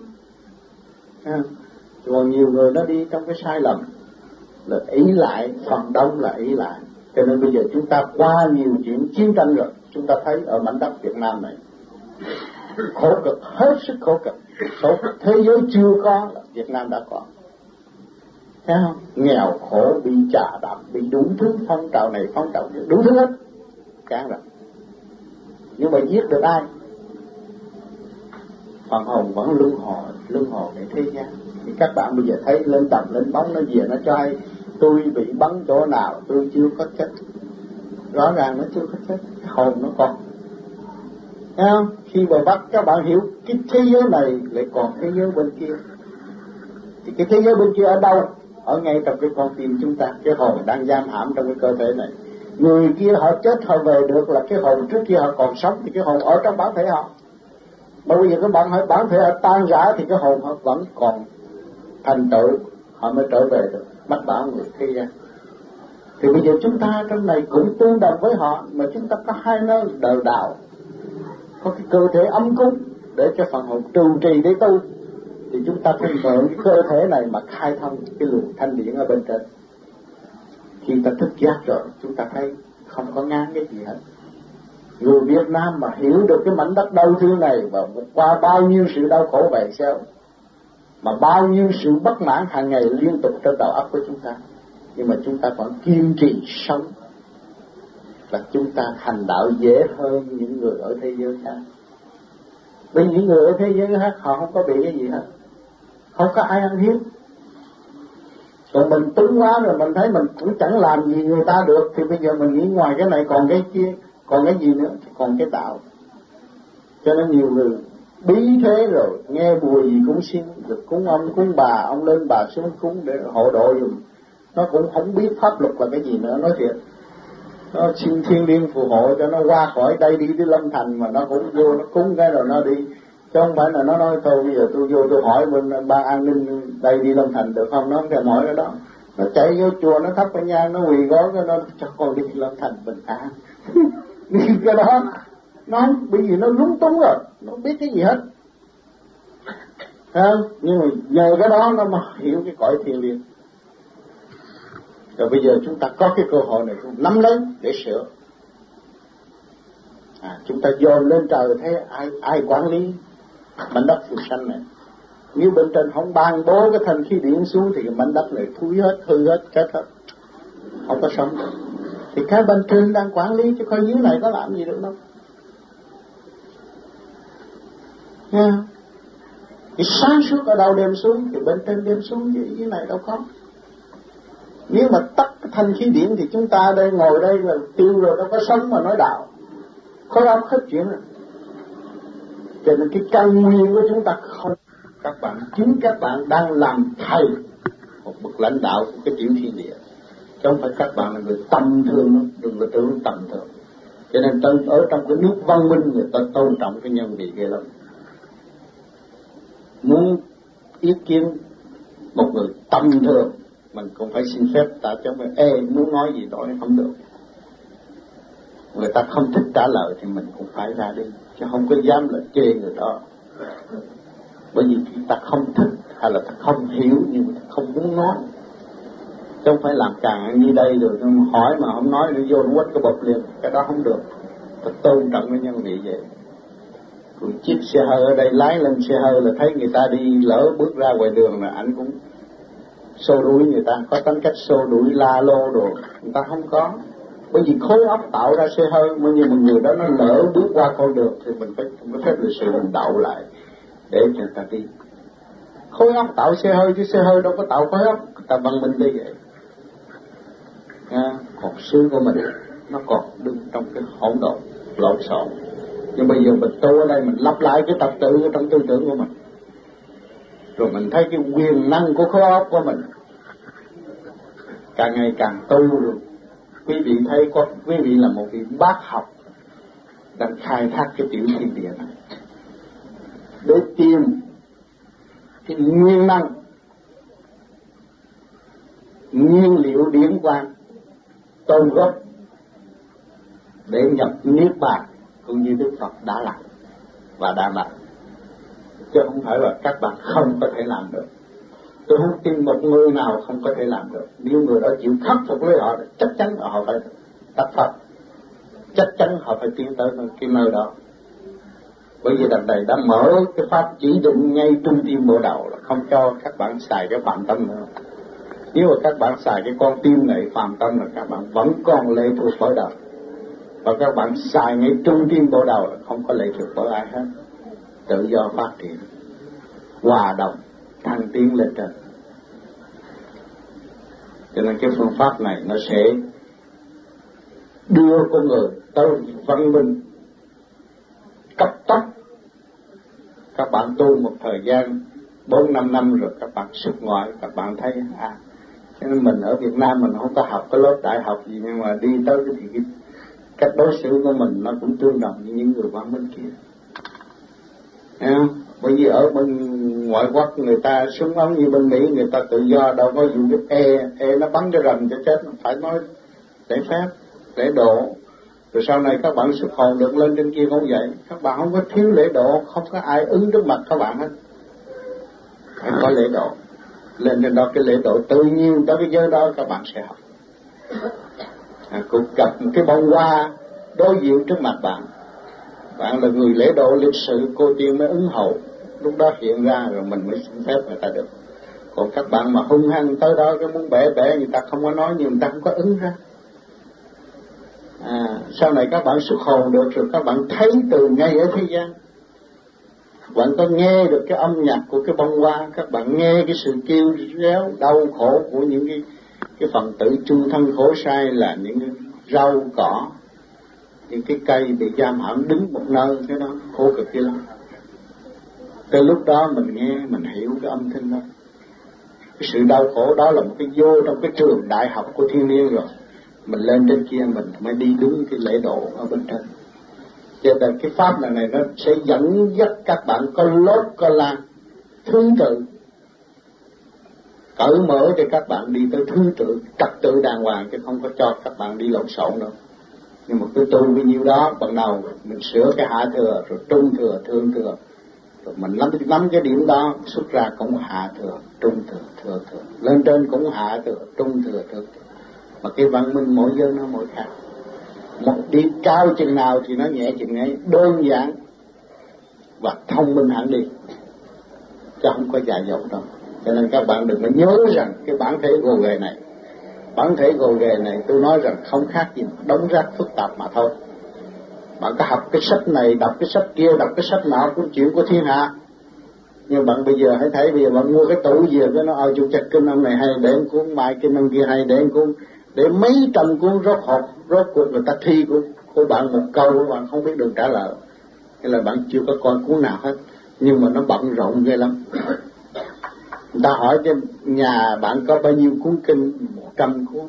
Còn nhiều người nó đi trong cái sai lầm là ý lại, phần đông là ý lại. Cho nên bây giờ chúng ta qua nhiều chuyện chiến tranh rồi, chúng ta thấy ở mảnh đất Việt Nam này khổ cực, hết sức khổ cực. Số thế giới chưa có là Việt Nam đã có. Thấy không? Nghèo khổ, bị chà đạp, bị đủ thứ, phong trào này phong trào kia, đủ thứ hết. Chán rồi. Nhưng mà giết được ai? Phần hồn vẫn luân hồi để thế gian. Thì các bạn bây giờ thấy lên tầm lên bóng nó về nó cho hay tôi bị bắn chỗ nào, tôi chưa có chết. Rõ ràng nó chưa có chết, hồn nó còn. Thấy không? Khi mà bắt các bạn hiểu cái thế giới này lại còn thế giới bên kia. Thì cái thế giới bên kia ở đâu? Ở ngay trong cái con tim chúng ta, cái hồn đang giam hãm trong cái cơ thể này. Người kia họ chết họ về được là cái hồn trước kia họ còn sống, thì cái hồn ở trong bản thể họ. Mà bây giờ các bạn hỏi bản thể họ tan rã thì cái hồn họ vẫn còn thành tựu, họ mới trở về được, mách bảo người thế gian. Thì bây giờ chúng ta trong này cũng tương đồng với họ, mà chúng ta có hai nơi đời đạo, có cái cơ thể âm cúng để cho phần hồn trụ trì để tu, thì chúng ta phải mượn cái cơ thể này mà khai thông cái luồng thanh điển ở bên trên. Khi ta thức giác rồi, chúng ta thấy không có ngán cái gì hết. Người Việt Nam mà hiểu được cái mảnh đất đau thương này và qua bao nhiêu sự đau khổ vậy sao, mà bao nhiêu sự bất mãn hàng ngày liên tục trên đầu óc của chúng ta, nhưng mà chúng ta vẫn kiên trì sống, là chúng ta hành đạo dễ hơn những người ở thế giới khác. Vì những người ở thế giới khác họ không có bị cái gì hết, không có ai ăn hiếp. Còn mình túng quá rồi mình thấy mình cũng chẳng làm gì người ta được, thì bây giờ mình nghĩ ngoài cái này còn cái kia, còn cái gì nữa, còn cái đạo. Cho nên nhiều người bí thế rồi, nghe bùa gì cũng xin, được cúng ông cúng bà, ông lên bà xuống cúng để hộ độ dùm. Nó cũng không biết pháp luật là cái gì nữa, nói thiệt. Nó xin thiên liêng phù hộ cho nó qua khỏi đây đi tới Lâm Thành, mà nó cũng vô nó cúng cái rồi nó đi. Chứ không phải là nó nói thôi bây giờ tôi vô tôi hỏi bên ban an ninh đây đi Lâm Thành được không, nó không thèm hỏi cái đó. Nó chạy vô chùa nó thắp cái nhang, nó quỳ gối cái nó cho con đi Lâm Thành bình an. Cái đó nó bởi vì nó lúng túng rồi, nó biết cái gì hết. Nhưng mà nhờ cái đó nó mà hiểu cái cõi thiêng liêng. Rồi bây giờ chúng ta có cái cơ hội này chúng nắm lấy để sửa. Chúng ta dồn lên trời thấy ai quản lý mảnh đất phù sanh này. Nếu bên trên không ban bố cái thanh khí điển xuống thì cái mảnh đất này thúi hết, hư hết, chết hết, không có sống được. Thì cái bên trên đang quản lý chứ coi dưới này có làm gì được đâu. Nha. Cái sáng suốt ở đâu đem xuống thì bên trên đem xuống, dưới này đâu có. Nếu mà tắt cái thanh khí điển thì chúng ta đây ngồi đây là tiêu rồi, đâu có sống mà nói đạo. Khối óc hết chuyện rồi. Cho nên cái căn nguyên của chúng ta không. Các bạn, chính các bạn đang làm thầy một bậc lãnh đạo của cái tiểu thiên địa. Chứ không phải các bạn là người tầm thường, đừng có tưởng tầm thường. Cho nên ở trong cái nước văn minh người ta tôn trọng cái nhân vị ghê lắm. Muốn ý kiến một người tầm thường mình cũng phải xin phép ta, chứ không phải muốn nói gì đó không được. Người ta không thích trả lời thì mình cũng phải ra đi, chứ không có dám là chê người đó. Bởi vì ta không thích hay là ta không hiểu nhưng mà ta không muốn nói. Chứ không phải làm càng như đây rồi hỏi mà không nói nó vô nó quất cái bột liền, cái đó không được. Ta tôn trọng cái nhân vị vậy. Rồi chiếc xe hơi ở đây lái lên xe hơi là thấy người ta đi lỡ bước ra ngoài đường là anh cũng xô đuổi người ta, có tính cách xô đuổi la lô đồ, người ta không có. Bởi vì khối óc tạo ra xe hơi, nhưng mà người đó nó lỡ bước qua con đường thì mình phải phép lịch sự mình đậu lại để cho người ta đi. Khối óc tạo xe hơi chứ xe hơi đâu có tạo khối óc, người ta văn minh đi vậy. Hồn xương của mình nó còn đứng trong cái hỗn độn lộn xộn. Nhưng bây giờ mình tu ở đây mình lặp lại cái trật tự trong tư tưởng của mình, rồi mình thấy cái quyền năng của khối óc của mình càng ngày càng tu rồi. Quý vị thấy quý vị là một vị bác học đang khai thác cái tiểu thiên địa này để tìm cái nguyên năng, nguyên liệu điển quang tôn gốc để nhập niết bàn cũng như Đức Phật đã làm và đã làm, chứ không phải là các bạn không có thể làm được. Tôi không tin một người nào không có thể làm được. Nếu người đó chịu khắc phục với họ, chắc chắn họ phải đắc Phật, chắc chắn họ phải tiến tới cái nơi đó. Bởi vì đằng này đã mở cái pháp chỉ định ngay trung tim bộ đầu, là không cho các bạn xài cái phạm tâm nữa. Nếu mà các bạn xài cái con tim này phạm tâm là các bạn vẫn còn lệ thuộc bởi đời. Và các bạn xài ngay trung tim bộ đầu là không có lệ thuộc bởi ai hết. Tự do phát triển, hòa đồng, thăng tiến lên trên. Cho nên cái phương pháp này nó sẽ đưa con người tới văn minh cấp tốc. Các bạn tu một thời gian 4-5 năm rồi các bạn xuất ngoại, các bạn thấy cho nên mình ở Việt Nam mình không có học cái lớp đại học gì, nhưng mà đi tới thì cách đối xử của mình nó cũng tương đồng như những người văn minh kia. Bởi vì ở bên ngoại quốc người ta súng ống như bên Mỹ, người ta tự do, đâu có dùng cái nó bắn cái rầm cho chết, phải nói lễ phép, lễ độ. Rồi sau này các bạn xuất hồn được lên trên kia cũng vậy, các bạn không có thiếu lễ độ, không có ai ứng trước mặt các bạn hết, phải có lễ độ. Lên trên đó cái lễ độ tự nhiên tới cái giới đó các bạn sẽ học. Cũng gặp một cái bông hoa đối diện trước mặt bạn, bạn là người lễ độ lịch sự, cô tiên mới ứng hậu, lúc đó hiện ra rồi mình mới xin phép người ta được. Còn các bạn mà hung hăng tới đó cái muốn bẻ người ta không có nói, nhưng người ta không có ứng ra. Sau này các bạn xuất hồn được rồi, các bạn thấy từ ngay ở thế gian, bạn có nghe được cái âm nhạc của cái bông hoa, các bạn nghe cái sự kêu réo đau khổ của những cái phần tử chung thân khổ sai, là những cái rau cỏ, những cái cây bị giam hãm đứng một nơi, cái đó khổ cực kia lắm. Tới lúc đó mình nghe, mình hiểu cái âm thanh đó. Cái sự đau khổ đó là một cái vô trong cái trường đại học của thiên liêng rồi. Mình lên trên kia mình mới đi đúng cái lễ độ ở bên trên. Cho nên cái pháp này nó sẽ dẫn dắt các bạn có lốt có lan thứ tự, cởi mở cho các bạn đi tới thứ tự, trật tự đàng hoàng, chứ không có cho các bạn đi lộn xộn đâu. Nhưng mà cứ tu bao nhiêu đó, ban đầu mình sửa cái hạ thừa, rồi trung thừa, thượng thừa, rồi mình nắm cái điểm đó, xuất ra cũng hạ thừa, trung thừa, thượng thừa, lên trên cũng hạ thừa, trung thừa, thượng thừa. Mà cái văn minh mỗi giới nó mỗi khác. Một đi cao chừng nào thì nó nhẹ chừng ấy, đơn giản và thông minh hẳn đi, chứ không có dài dòng đâu. Cho nên các bạn đừng có nhớ rằng cái bản thể gồ ghề này, bản thể gồ ghề này tôi nói rằng không khác gì đống rác phức tạp mà thôi. Bạn có học cái sách này, đọc cái sách kia, đọc cái sách nào cũng chuyện của thiên hạ. Nhưng bạn bây giờ hãy thấy, bây giờ bạn mua cái tủ gì cái nó chủ trạch kinh ông này hay, để một cuốn, mai kinh ông kia hay, để một cuốn, để mấy trăm cuốn rốt cuộc người ta thi của bạn một câu bạn không biết được trả lời. Hay là bạn chưa có coi cuốn nào hết, nhưng mà nó bận rộn ghê lắm. Người ta hỏi cho nhà bạn có bao nhiêu cuốn kinh, 100 cuốn.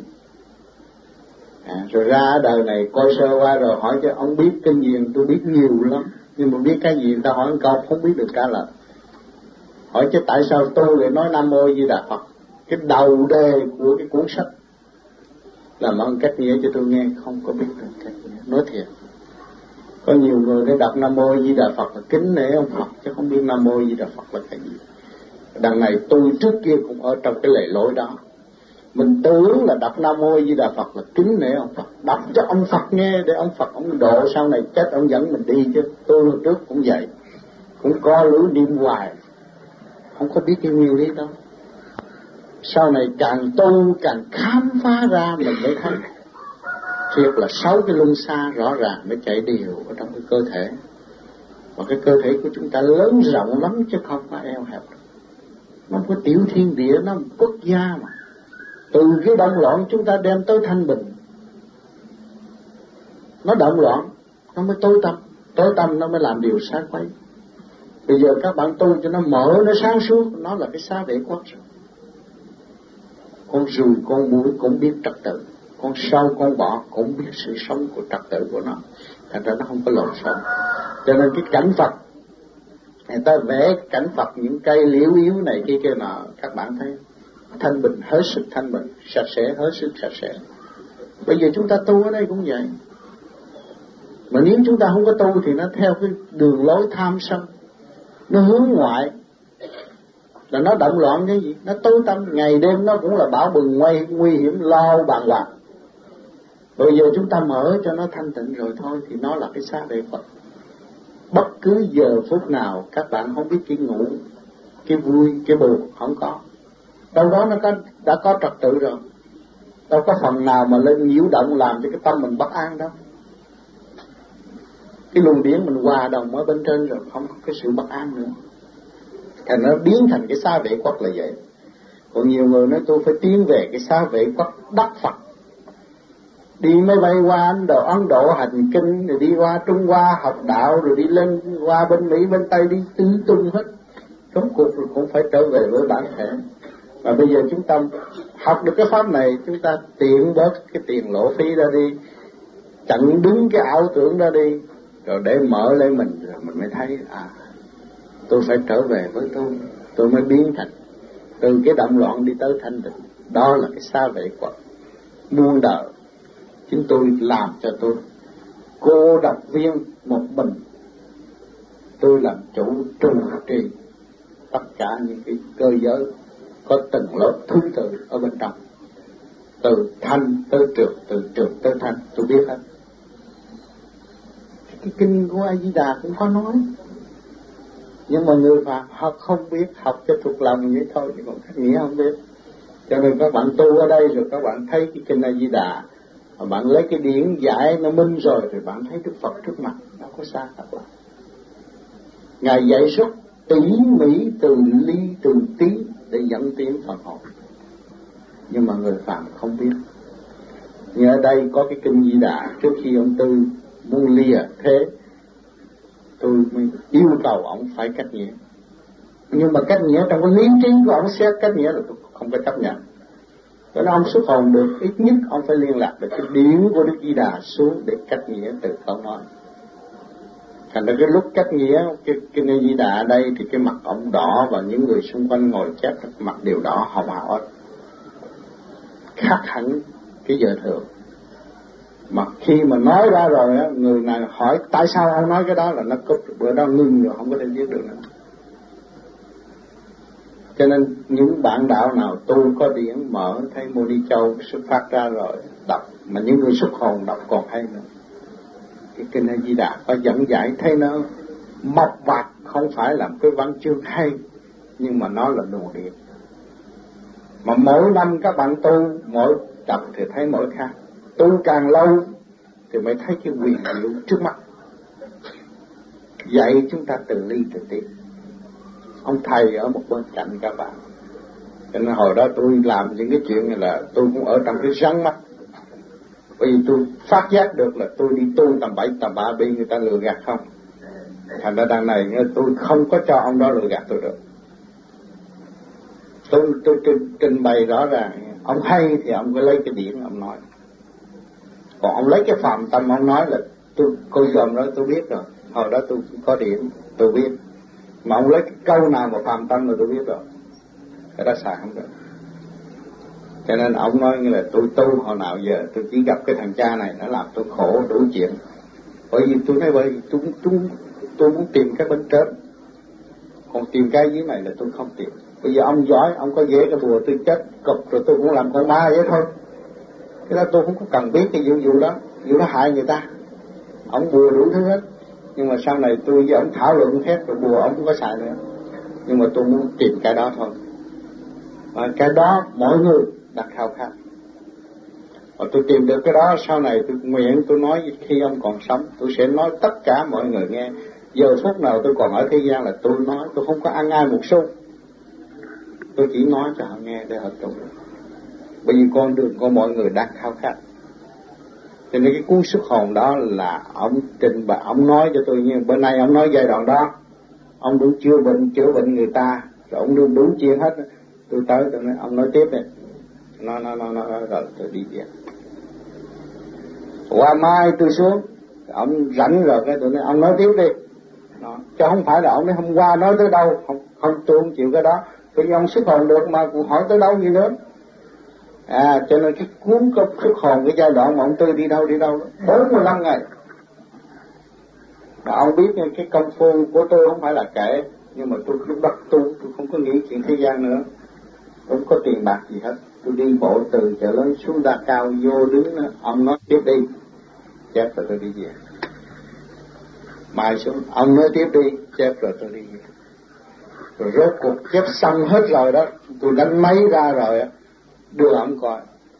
Rồi ra đời này coi sơ qua rồi hỏi cho ông biết kinh gì, tôi biết nhiều lắm, nhưng mà biết cái gì người ta hỏi một câu không biết được trả lời. Hỏi chứ tại sao tôi lại nói Nam Mô Di Đà Phật, cái đầu đề của cái cuốn sách, làm ơn cách nghĩa cho tôi nghe, không có biết được cách nghĩa, nói thiệt. Có nhiều người để đọc Nam Mô Di Đà Phật là kính nể ông Phật, chứ không biết Nam Mô Di Đà Phật là cái gì. Đằng này tôi trước kia cũng ở trong cái lề lối đó. Mình tưởng là đọc Nam Mô Di Đà Phật là kính nể ông Phật, đọc cho ông Phật nghe để ông Phật ông độ sau này chết ông dẫn mình đi, chứ tôi hồi trước cũng vậy, cũng có lưỡi niệm hoài, không có biết cái nguyên lý đó. Sau này càng tu càng khám phá ra mình mới thấy thiệt là 6 cái luân xa rõ ràng nó chạy đều ở trong cái cơ thể. Và cái cơ thể của chúng ta lớn rộng lắm chứ không có eo hẹp. Nó có tiểu thiên địa, nó một quốc gia mà. Từ cái động loạn chúng ta đem tới thanh bình. Nó động loạn, nó mới tối tâm nó mới làm điều sáng quấy. Bây giờ các bạn tu cho nó mở, nó sáng suốt, nó là cái xá vệ quốc rồi. Con ruồi, con muỗi cũng biết trật tự, con sâu, con bọ cũng biết sự sống của trật tự của nó. Thành ra nó không có lộn xộn. Cho nên cái cảnh Phật, người ta vẽ cảnh Phật những cây liễu yếu này kia nọ, các bạn thấy thanh bình, hết sức thanh bình, sạch sẽ, hết sức sạch sẽ. Bây giờ chúng ta tu ở đây cũng vậy. Mà nếu chúng ta không có tu thì nó theo cái đường lối tham sân, nó hướng ngoại, là nó động loạn cái gì, nó tối tâm, ngày đêm nó cũng là bão bừng nguy hiểm lo bàng hoàng. Bây giờ chúng ta mở cho nó thanh tịnh rồi thôi thì nó là cái xá vệ Phật. Bất cứ giờ phút nào các bạn không biết cái ngủ, cái vui, cái buồn, không có. Đâu đó nó đã có trật tự rồi. Đâu có phần nào mà lên nhiễu động làm cho cái tâm mình bất an đâu. Cái luồng điển mình hòa đồng ở bên trên rồi, không có cái sự bất an nữa. Thành nó biến thành cái xá vệ quốc là vậy. Còn nhiều người nói tôi phải tiến về cái xá vệ quốc đắc Phật. Đi máy bay qua Ấn Độ hành kinh, rồi đi qua Trung Hoa học đạo, rồi đi lên qua bên Mỹ, bên Tây đi tứ tung hết. Rốt cuộc rồi cũng phải trở về với bản thể. Và bây giờ chúng ta học được cái pháp này, chúng ta tiện bớt cái tiền lộ phí ra đi, chặn đứng cái ảo tưởng ra đi, rồi để mở lên mình, rồi mình mới thấy tôi phải trở về với tôi mới biến thành từ cái động loạn đi tới thanh tịnh. Đó là cái xá vệ Phật muôn đời. Chúng tôi làm cho tôi cô độc viên một mình, tôi làm chủ trụ trì tất cả những cái cơ giới có từng lớp thứ tự ở bên trong, từ thanh tới trượt, từ trượt tới thanh, tôi biết hết. Cái kinh của A Di Đà cũng có nói, nhưng mà người Phật học không biết, học cho thuộc lòng vậy thôi, chứ còn cách nghĩa không biết. Cho nên các bạn tu ở đây rồi các bạn thấy cái kinh A Di Đà, mà bạn lấy cái điển giải nó minh rồi thì bạn thấy Đức Phật trước mặt, nó có xa các bạn. Ngài dạy rất tỉ mỉ từ ly từ tí để dẫn tiến phần hồn, nhưng mà người phàm không biết. Nhưng ở đây có cái kinh Di Đà, trước khi ông Tư muốn lìa thế, tôi mới yêu cầu ông phải cách nghĩa. Nhưng mà cách nghĩa trong cái lý trí của ông xét cách nghĩa là tôi không có chấp nhận. Cho nên ông xuất hồn được, ít nhất ông phải liên lạc được cái điển của Đức Di Đà xuống để cách nghĩa từ câu nói. Thành ra cái lúc cách nghĩa cái Di Đà ở đây thì cái mặt ông đỏ và những người xung quanh ngồi chép mặt đều đỏ hồng hào, khác hẳn cái giờ thường. Mà khi mà nói ra rồi á, người này hỏi tại sao ông nói cái đó là nó cúp, bữa đó ngưng rồi, không có thể viết được nữa. Cho nên những bạn đạo nào tu có điển mở thấy Mô Ni Châu xuất phát ra rồi đọc, mà những người xuất hồn đọc còn hay nữa. Cái kinh A Di Đà có dẫn giải thấy nó mộc mạc, không phải là cái văn chương hay, nhưng mà nó là luồng điển. Mà mỗi năm các bạn tu, mỗi đọc thì thấy mỗi khác. Tu càng lâu thì mới thấy cái quyền diệu trước mắt. Dạy chúng ta từ ly từ tí. Ông thầy ở một bên cạnh các bạn. Cho nên hồi đó tôi làm những cái chuyện này là tôi cũng ở trong cái rắn mắt. Bởi vì tôi phát giác được là tôi đi tu tầm 7 tầm 3 bị người ta lừa gạt không. Thành ra đằng này tôi không có cho ông đó lừa gạt tôi được. Tôi trình bày rõ ràng. Ông hay thì ông cứ lấy cái điển ông nói. Còn ông lấy cái phạm tâm ông nói là tôi cô dòm đó tôi biết rồi. Hồi đó tôi có điển tôi biết. Mà ông lấy cái câu nào mà phạm tâm là tôi biết rồi. Cái đó xài không được. Cho nên ông nói như là tôi tu hồi nào giờ tôi chỉ gặp cái thằng cha này nó làm tôi khổ đủ chuyện. Bởi vì tôi thấy vậy tôi muốn tìm cái bên trên. Còn tìm cái dưới này là tôi không tìm. Bây giờ ông giỏi, ông có dễ cái bùa tôi chết cục rồi tôi cũng làm con ma vậy thôi. Cái đó tôi không có cần biết cái vụ đó. Vụ đó hại người ta. Ông bùa đủ thứ hết. Nhưng mà sau này tôi với ông thảo luận hết rồi bùa ông không có xài nữa. Nhưng mà tôi muốn tìm cái đó thôi. Và cái đó mọi người đặt khao khát. Và tôi tìm được cái đó, sau này tôi nguyện tôi nói khi ông còn sống, tôi sẽ nói tất cả mọi người nghe. Giờ phút nào tôi còn ở thế gian là tôi nói, tôi không có ăn ai một xu. Tôi chỉ nói cho họ nghe để họ tu. Bởi vì con đường của mọi người đang khao khát. Cho nên cái cuốn xuất hồn đó là ông trình bày, ông nói cho tôi như bữa nay ông nói giai đoạn đó, ông đủ chữa bệnh người ta, rồi ông đủ chuyện hết. Tôi tới tôi nói ông nói tiếp đi. Nó rồi tôi đi về. Qua mai tôi xuống, ông rảnh rồi cái tôi nói ông nói tiếp đi. Đó. Chứ không phải là ông nói hôm qua nói tới đâu, không tôi không chịu cái đó. Bởi vì ông xuất hồn được mà cũng hỏi tới đâu gì nữa. Cho nên cái cuốn xuất hồn cái giai đoạn mà ông Tư đi đâu 45 ngày. Mà ông biết cái công phu của tôi không phải là kể, nhưng mà tôi lúc bắt tu tôi không có nghĩ chuyện thế gian nữa. Tôi không có tiền bạc gì hết. Tôi đi bộ từ chợ lớn xuống Đa Cao vô đứng đó. Ông nói tiếp đi. Chép rồi tôi đi về. Mai xuống ông nói tiếp đi. Chép rồi tôi đi về. Rồi rốt cuộc chép xong hết rồi đó. Tôi đánh máy ra rồi á. Đưa ông coi.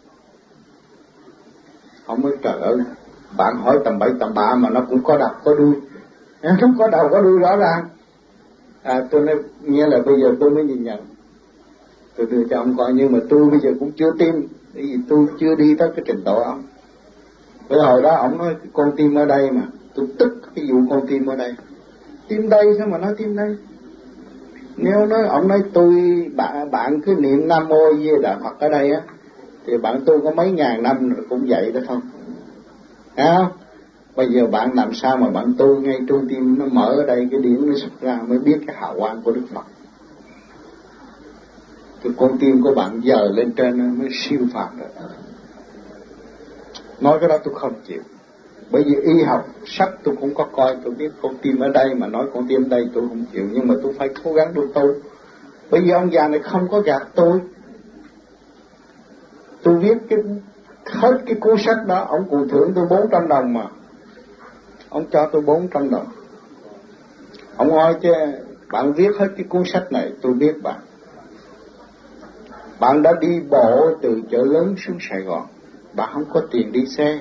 Ông mới trời ơi. Bạn hỏi tầm bậy tầm bạ mà nó cũng có đầu có đuôi. Nó có đầu có đuôi rõ ràng. Tôi nói nghĩa là bây giờ tôi mới nhìn nhận. Tôi đưa cho ông coi, nhưng mà tôi bây giờ cũng chưa tin, bởi vì tôi chưa đi tới cái trình độ ông. Bởi hồi đó ông nói con tim ở đây mà, tôi tức cái vụ con tim ở đây. Tim đây sao mà nói tim đây? Nếu nói ông nói bạn cứ niệm Nam Mô Di Đà Phật ở đây á, thì bạn tu có mấy ngàn năm rồi cũng vậy đó thôi. Thấy không? Bây giờ bạn làm sao mà bạn tu ngay trung tim nó mở ở đây, cái điểm nó xuất ra mới biết cái hào quang của Đức Phật. Cái con tim của bạn giờ lên trên nó mới siêu phàm rồi. Nói cái đó tôi không chịu. Bởi vì y học sách tôi cũng có coi, tôi biết con tim ở đây mà nói con tim ở đây tôi không chịu. Nhưng mà tôi phải cố gắng tôi tu. Bởi vì ông già này không có gạt tôi. Tôi viết hết cái cuốn sách đó, ông cụ thưởng tôi 400 đồng mà. Ông cho tôi 400 đồng. Ông nói chứ bạn viết hết cái cuốn sách này, tôi biết bạn. Bạn đã đi bộ từ chợ lớn xuống Sài Gòn. Bạn không có tiền đi xe.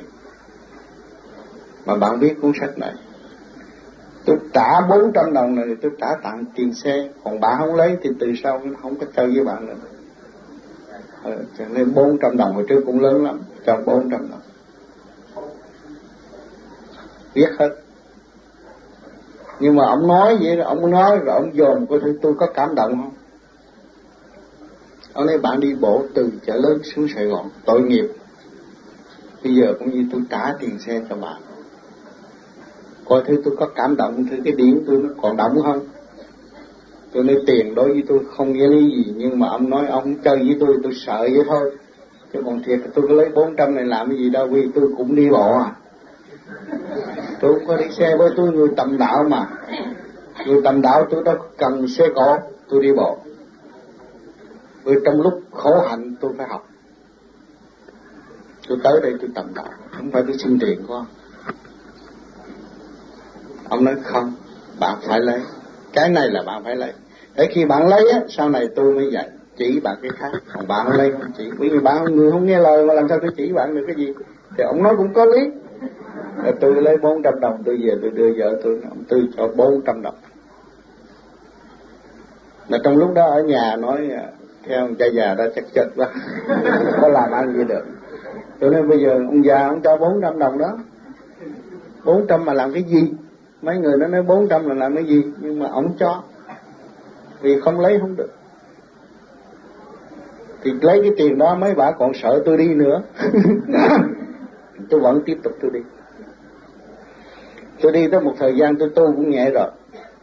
Mà bạn viết cuốn sách này. Tôi trả 400 đồng này, tôi trả tặng tiền xe. Còn bạn không lấy thì từ sau không có chơi với bạn nữa. Cho nên 400 đồng hồi trước cũng lớn lắm. Cho 400 đồng. Viết hết. Nhưng mà ông nói vậy, ông nói rồi ông dòm coi thử tôi có cảm động không. Ông nói bạn đi bộ từ Chợ Lớn xuống Sài Gòn tội nghiệp, bây giờ cũng như tôi trả tiền xe cho bạn, coi thử tôi có cảm động, thử cái điểm tôi nó còn động không. Tôi nói tiền đối với tôi không nghĩa lý gì, nhưng mà ông nói ông chơi với tôi sợ vậy thôi. Chứ còn thiệt tôi có lấy 400 này làm cái gì đâu, vì tôi cũng đi bộ à. Tôi không có đi xe, với tôi người tầm đạo mà. Người tầm đạo tôi đâu cần xe cộ, tôi đi bộ. Vì trong lúc khổ hạnh tôi phải học. Tôi tới đây tôi tầm đạo, không phải tôi xin tiền của ông. Ông nói không, bạn phải lấy. Cái này là bạn phải lấy. Để khi bạn lấy á, sau này tôi mới dạy, chỉ bạn cái khác. Còn bạn không lấy không chỉ. Bởi vì bạn người không nghe lời mà làm sao tôi chỉ bạn được cái gì. Thì ông nói cũng có lý. Rồi tôi lấy 400 đồng tôi về tôi đưa vợ tôi cho 400 đồng. Mà trong lúc đó ở nhà nói theo ông cha già đó chắc chết quá. Có làm ăn gì được. Tôi nói bây giờ ông già ông cho 400 đồng đó. 400 mà làm cái gì? Mấy người nó nói 400 là làm cái gì? Nhưng mà ông cho. Vì không lấy không được. Thì lấy cái tiền đó mấy bà còn sợ tôi đi nữa. Tôi vẫn tiếp tục tôi đi. Tôi đi tới một thời gian tôi tu cũng nhẹ rồi.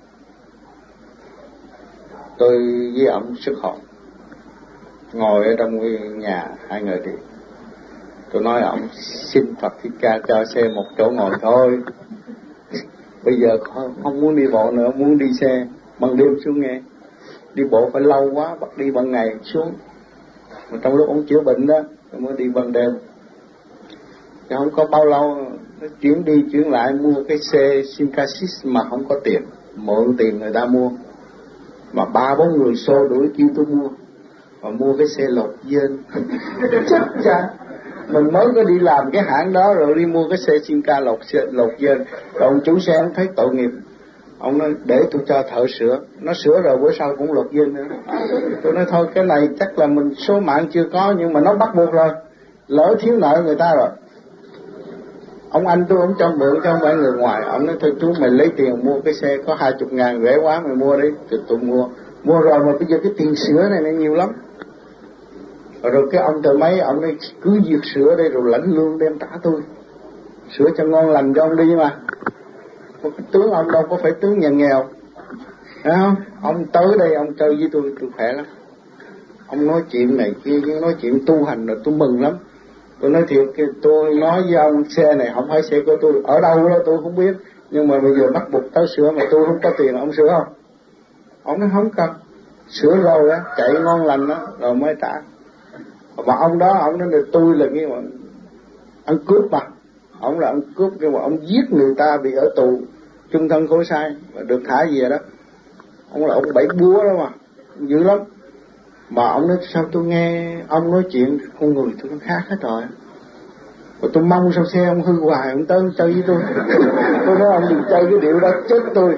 Tôi với ông xuất hồn, ngồi ở trong nhà hai người đi. Tôi nói ông xin Phật Thích Ca cho xe một chỗ ngồi thôi. Bây giờ không muốn đi bộ nữa, muốn đi xe ban đêm xuống nghe. Đi bộ phải lâu quá, bắt đi ban ngày xuống. Mà trong lúc ông chữa bệnh đó, tôi mới đi ban đêm. Chứ không có bao lâu, nó chuyển đi chuyển lại mua cái xe Syncasys mà không có tiền, mượn tiền người ta mua. Mà 3-4 người xô đuổi kêu tôi mua. Mà mua cái xe lột dên. Chắc chắn. Mình mới có đi làm cái hãng đó rồi đi mua cái xe Sinca lột dên. Rồi ông chủ xe ông thấy tội nghiệp. Ông nói để tôi cho thợ sửa. Nó sửa rồi bữa sau cũng lột dên nữa. Tôi nói thôi cái này chắc là mình số mạng chưa có, nhưng mà nó bắt buộc rồi. Lỡ thiếu nợ người ta rồi. Ông anh tôi ông cho mượn cho không phải người ngoài. Ông nói thôi chú mày lấy tiền mua cái xe có 20.000 rẻ quá mày mua đi. Thì tôi mua rồi mà bây giờ cái tiền sửa này nó nhiều lắm. Rồi cái ông từ mấy ông ấy cứ việc sửa đây rồi lãnh lương đem trả tôi. Sửa cho ngon lành cho ông đi mà. Cái tướng ông đâu có phải tướng nhà nghèo. Thấy không? Ông tới đây ông chơi với tôi khỏe lắm. Ông nói chuyện này kia, nói chuyện tu hành rồi tôi mừng lắm. Tôi nói thiệt, tôi nói với ông xe này không phải xe của tôi, ở đâu đó tôi không biết, nhưng mà bây giờ bắt buộc tới sửa mà tôi không có tiền, ông sửa không? Ông nói không cần, sửa rồi á, chạy ngon lành đó, rồi mới trả. Và ông đó, ông nói là tôi là cái ăn cướp mà, ông là ăn cướp, nhưng mà ông giết người ta bị ở tù chung thân khổ sai, và được thả về đó. Ông là ông bảy búa đó mà, dữ lắm. Mà ông nói sao tôi nghe ông nói chuyện con người tôi khác hết rồi. Rồi tôi mong sao xe ông hư hoài, ông tới chơi với tôi. Tôi nói ông đừng chơi cái điệu đó chết tôi.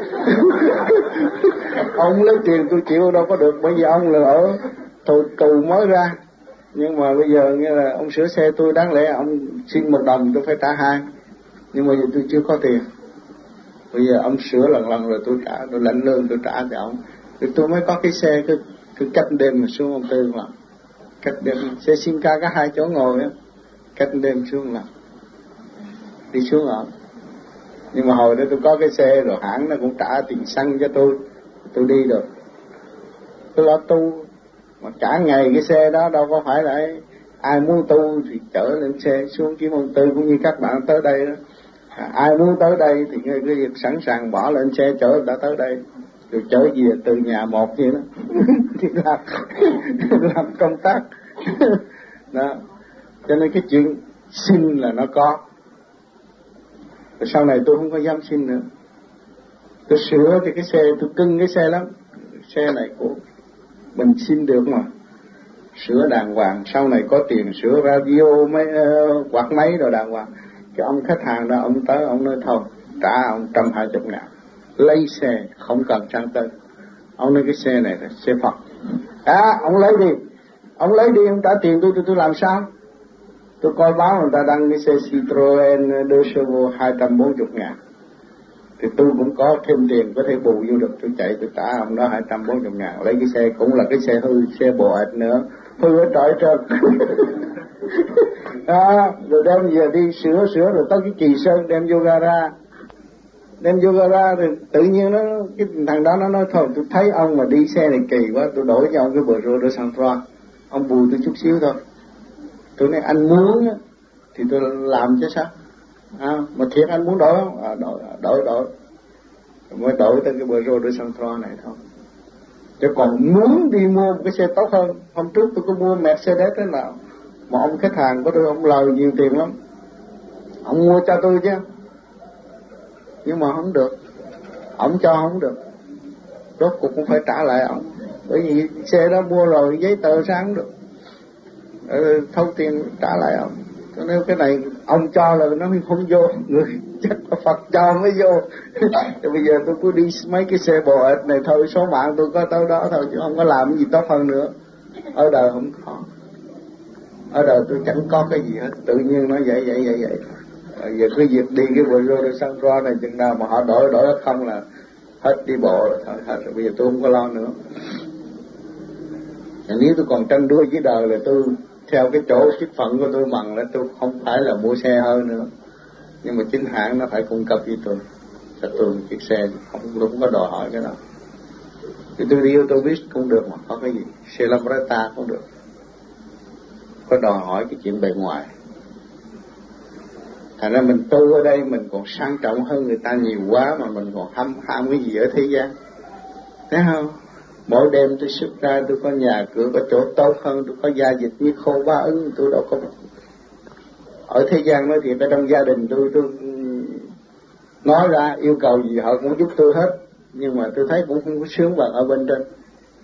Ông lấy tiền tôi chịu đâu có được, bởi vì ông là ở tù mới ra. Nhưng mà bây giờ nghe là ông sửa xe tôi, đáng lẽ ông xin 1 đồng tôi phải trả 2. Nhưng mà giờ tôi chưa có tiền. Bây giờ ông sửa lần rồi tôi trả, tôi lãnh lương tôi trả cho ông. Thì tôi mới có cái xe cứ cách đêm mà xuống ông Tư làm. Cách đêm, xe Sinca có 2 chỗ ngồi á, cách đêm xuống làm. Đi xuống ở. Nhưng mà hồi đó tôi có cái xe rồi hãng nó cũng trả tiền xăng cho tôi đi được. Tôi lo tu, mà cả ngày cái xe đó đâu có phải là ai muốn tu thì chở lên xe xuống kiếm ông Tư, cũng như các bạn tới đây đó. Ai muốn tới đây thì cái việc sẵn sàng bỏ lên xe chở đã tới đây. Rồi trở về từ nhà một vậy đó. Thì làm công tác. Đó. Cho nên cái chuyện xin là nó có. Rồi sau này tôi không có dám xin nữa. Tôi sửa thì cái xe, tôi cưng cái xe lắm. Xe này của mình xin được mà. Sửa đàng hoàng, sau này có tiền sửa radio, quạt máy rồi đàng hoàng. Cái ông khách hàng đó, ông tới, ông nói thôi, trả ông 120.000. Lấy xe, không cần sang tên. Ông nói cái xe này là xe Phật. Ông lấy đi. Ông lấy đi, ông trả tiền tôi làm sao? Tôi coi báo người ta đăng cái xe Citroen 2 servo 240.000. thì tôi cũng có thêm tiền có thể bù vô được, tôi chạy tôi trả ông đó 240.000, lấy cái xe cũng là cái xe hư, xe bò ếch nữa, hư ở trọi trơn. Rồi đem về đi sửa rồi tới cái Kỳ Sơn đem vô gara, rồi tự nhiên nó cái thằng đó nó nói thôi tôi thấy ông mà đi xe này kỳ quá, tôi đổi cho ông cái Peugeot de Santro, ông bù tôi chút xíu thôi. Tôi nói anh muốn thì tôi làm chứ sao, mà thiệt anh muốn đổi không? Đổi mới đổi tới cái Peugeot de Santro này thôi. Chứ còn muốn đi mua một cái xe tốt hơn, hôm trước tôi có mua Mercedes thế nào mà ông khách hàng của tôi ông lời nhiều tiền lắm, ông mua cho tôi chứ, nhưng mà không được, ông cho không được, rốt cuộc cũng phải trả lại ông, bởi vì xe đó mua rồi giấy tờ sao không được, thâu tiền trả lại ông. Cho nên cái này ông cho là nó không vô, người chắc là Phật cho mới vô. Thì bây giờ tôi cứ đi mấy cái xe bò ếch này thôi, số mạng tôi có tới đó thôi chứ không có làm cái gì tốt hơn nữa. Ở đời không có, ở đời tôi chẳng có cái gì hết, tự nhiên nó vậy. Giờ cứ việc đi cái Peugeot de Santro này chừng nào mà họ đổi không là hết đi bộ rồi, thôi hết rồi, bây giờ tôi không có lo nữa. Nếu tôi còn tranh đua với đời là tôi theo cái chỗ chức phận của tôi bằng là tôi không phải là mua xe hơn nữa, nhưng mà chính hãng nó phải cung cấp với tôi, cho tôi một chiếc xe, không có đòi hỏi cái đó. Thì tôi đi ô tô buýt cũng được mà, có cái gì, xe Lambretta cũng được, có đòi hỏi cái chuyện bề ngoài. Thành ra mình tu ở đây mình còn sang trọng hơn người ta nhiều quá, mà mình còn ham cái gì ở thế gian, thấy không? Mỗi đêm tôi xuất ra tôi có nhà cửa, có chỗ tốt hơn, tôi có gia dịch như Khô Bá Ứng, tôi đâu có. Ở thế gian nói thiệt, ở trong gia đình tôi nói ra yêu cầu gì họ cũng giúp tôi hết, nhưng mà tôi thấy cũng không có sướng bằng ở bên trên.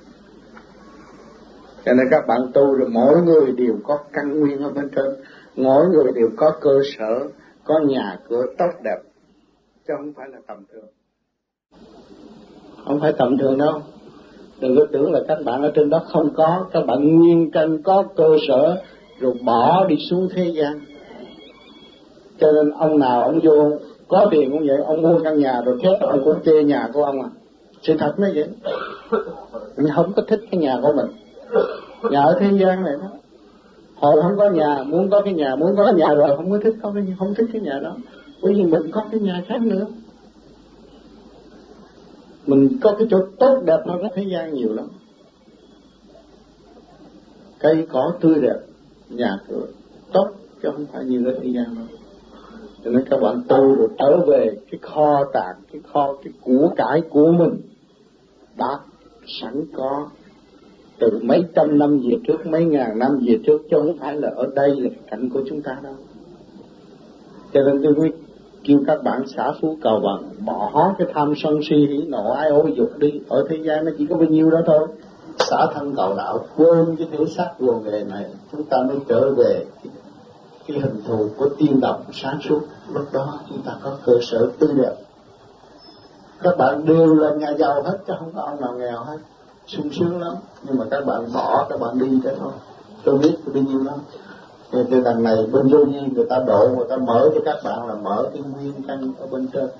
Cho nên các bạn tu rồi mỗi người đều có căn nguyên ở bên trên, mỗi người đều có cơ sở, có nhà cửa tốt đẹp, chứ không phải là tầm thường. Không phải tầm thường đâu. Đừng có tưởng là các bạn ở trên đó không có, các bạn nguyên căn có cơ sở rồi bỏ đi xuống thế gian. Cho nên ông nào ông vô có tiền cũng vậy, ông mua căn nhà rồi thế ông cũng chê nhà của ông à. Sự thật nó vậy. Mình không có thích cái nhà của mình. Nhà ở thế gian này đó. Họ không có nhà, muốn có cái nhà, muốn có cái nhà rồi không có thích có cái, không thích cái nhà đó. Bởi vì mình có cái nhà khác nữa. Mình có cái chỗ tốt đẹp hơn cái thế gian nhiều lắm. Cây cỏ tươi đẹp, nhà cửa tốt, chứ không phải như cái thế gian đâu. Cho nên các bạn tu rồi trở về cái kho tàng, cái của cải của mình đã sẵn có từ mấy trăm năm về trước, mấy ngàn năm về trước, chứ không phải là ở đây là cái cảnh của chúng ta đâu. Cho nên tôi mới kêu các bạn xả phú cầu bằng, bỏ cái tham sân si hỉ nộ ái ố dục đi. Ở thế gian nó chỉ có bao nhiêu đó thôi. Xả thân cầu đạo, quên cái thể xác quần nghề này, chúng ta mới trở về cái hình thù của tiên đồng sáng suốt. Lúc đó chúng ta có cơ sở tươi đẹp. Các bạn đều là nhà giàu hết, chứ không có ông nào nghèo hết, sung sướng lắm. Nhưng mà các bạn bỏ, các bạn đi thế thôi. Tôi biết bao nhiêu lắm. Cái đằng này bên vô vi người ta độ, người ta mở cho các bạn là mở cái nguyên căn ở bên trên,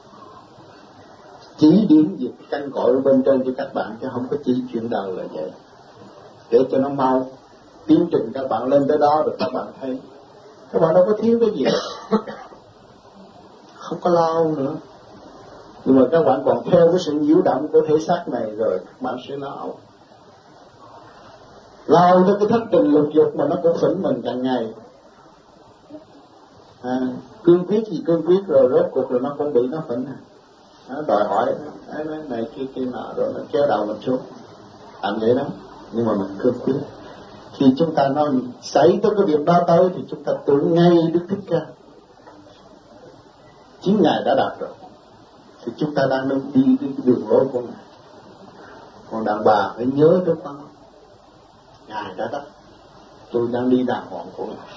chỉ điểm việc căn cội ở bên trên cho các bạn, chứ không có chỉ chuyện đời là vậy, để cho nó mau tiến trình các bạn lên tới đó rồi các bạn thấy các bạn đâu có thiếu cái gì, không có lo nữa. Nhưng mà các bạn còn theo cái sự nhiễu động của thể xác này rồi các bạn sẽ lao tới cái thất tình lục dục mà nó cũng phỉnh mình càng ngày. Cương quyết gì cương quyết rồi rốt cuộc rồi nó cũng bị nó phỉnh. Nó đòi hỏi này kia nọ rồi nó kéo đầu mình xuống. Làm vậy đó. Nhưng mà mình cương quyết. Khi chúng ta nói xảy tới cái việc đó tới thì chúng ta tưởng ngay Đức Thích Ca. Chính Ngài đã đạt rồi. Thì chúng ta đang đi cái đường lối của Ngài. Còn đàn bà phải nhớ tới con. Ngài đã đắc, tôi đang đi đàng hoàng của Ngài.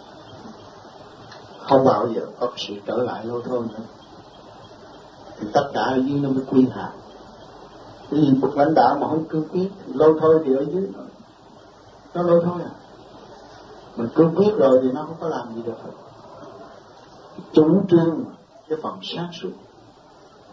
Không bao giờ có sự trở lại lôi thôi nữa. Thì tất cả ở dưới nó mới quy hạn. Cái gì một lãnh đạo mà không cương quyết, lôi thôi thì ở dưới nó lôi thôi à. Mình cương quyết rồi thì nó không có làm gì được hết. Chủ trương cái phần sáng suốt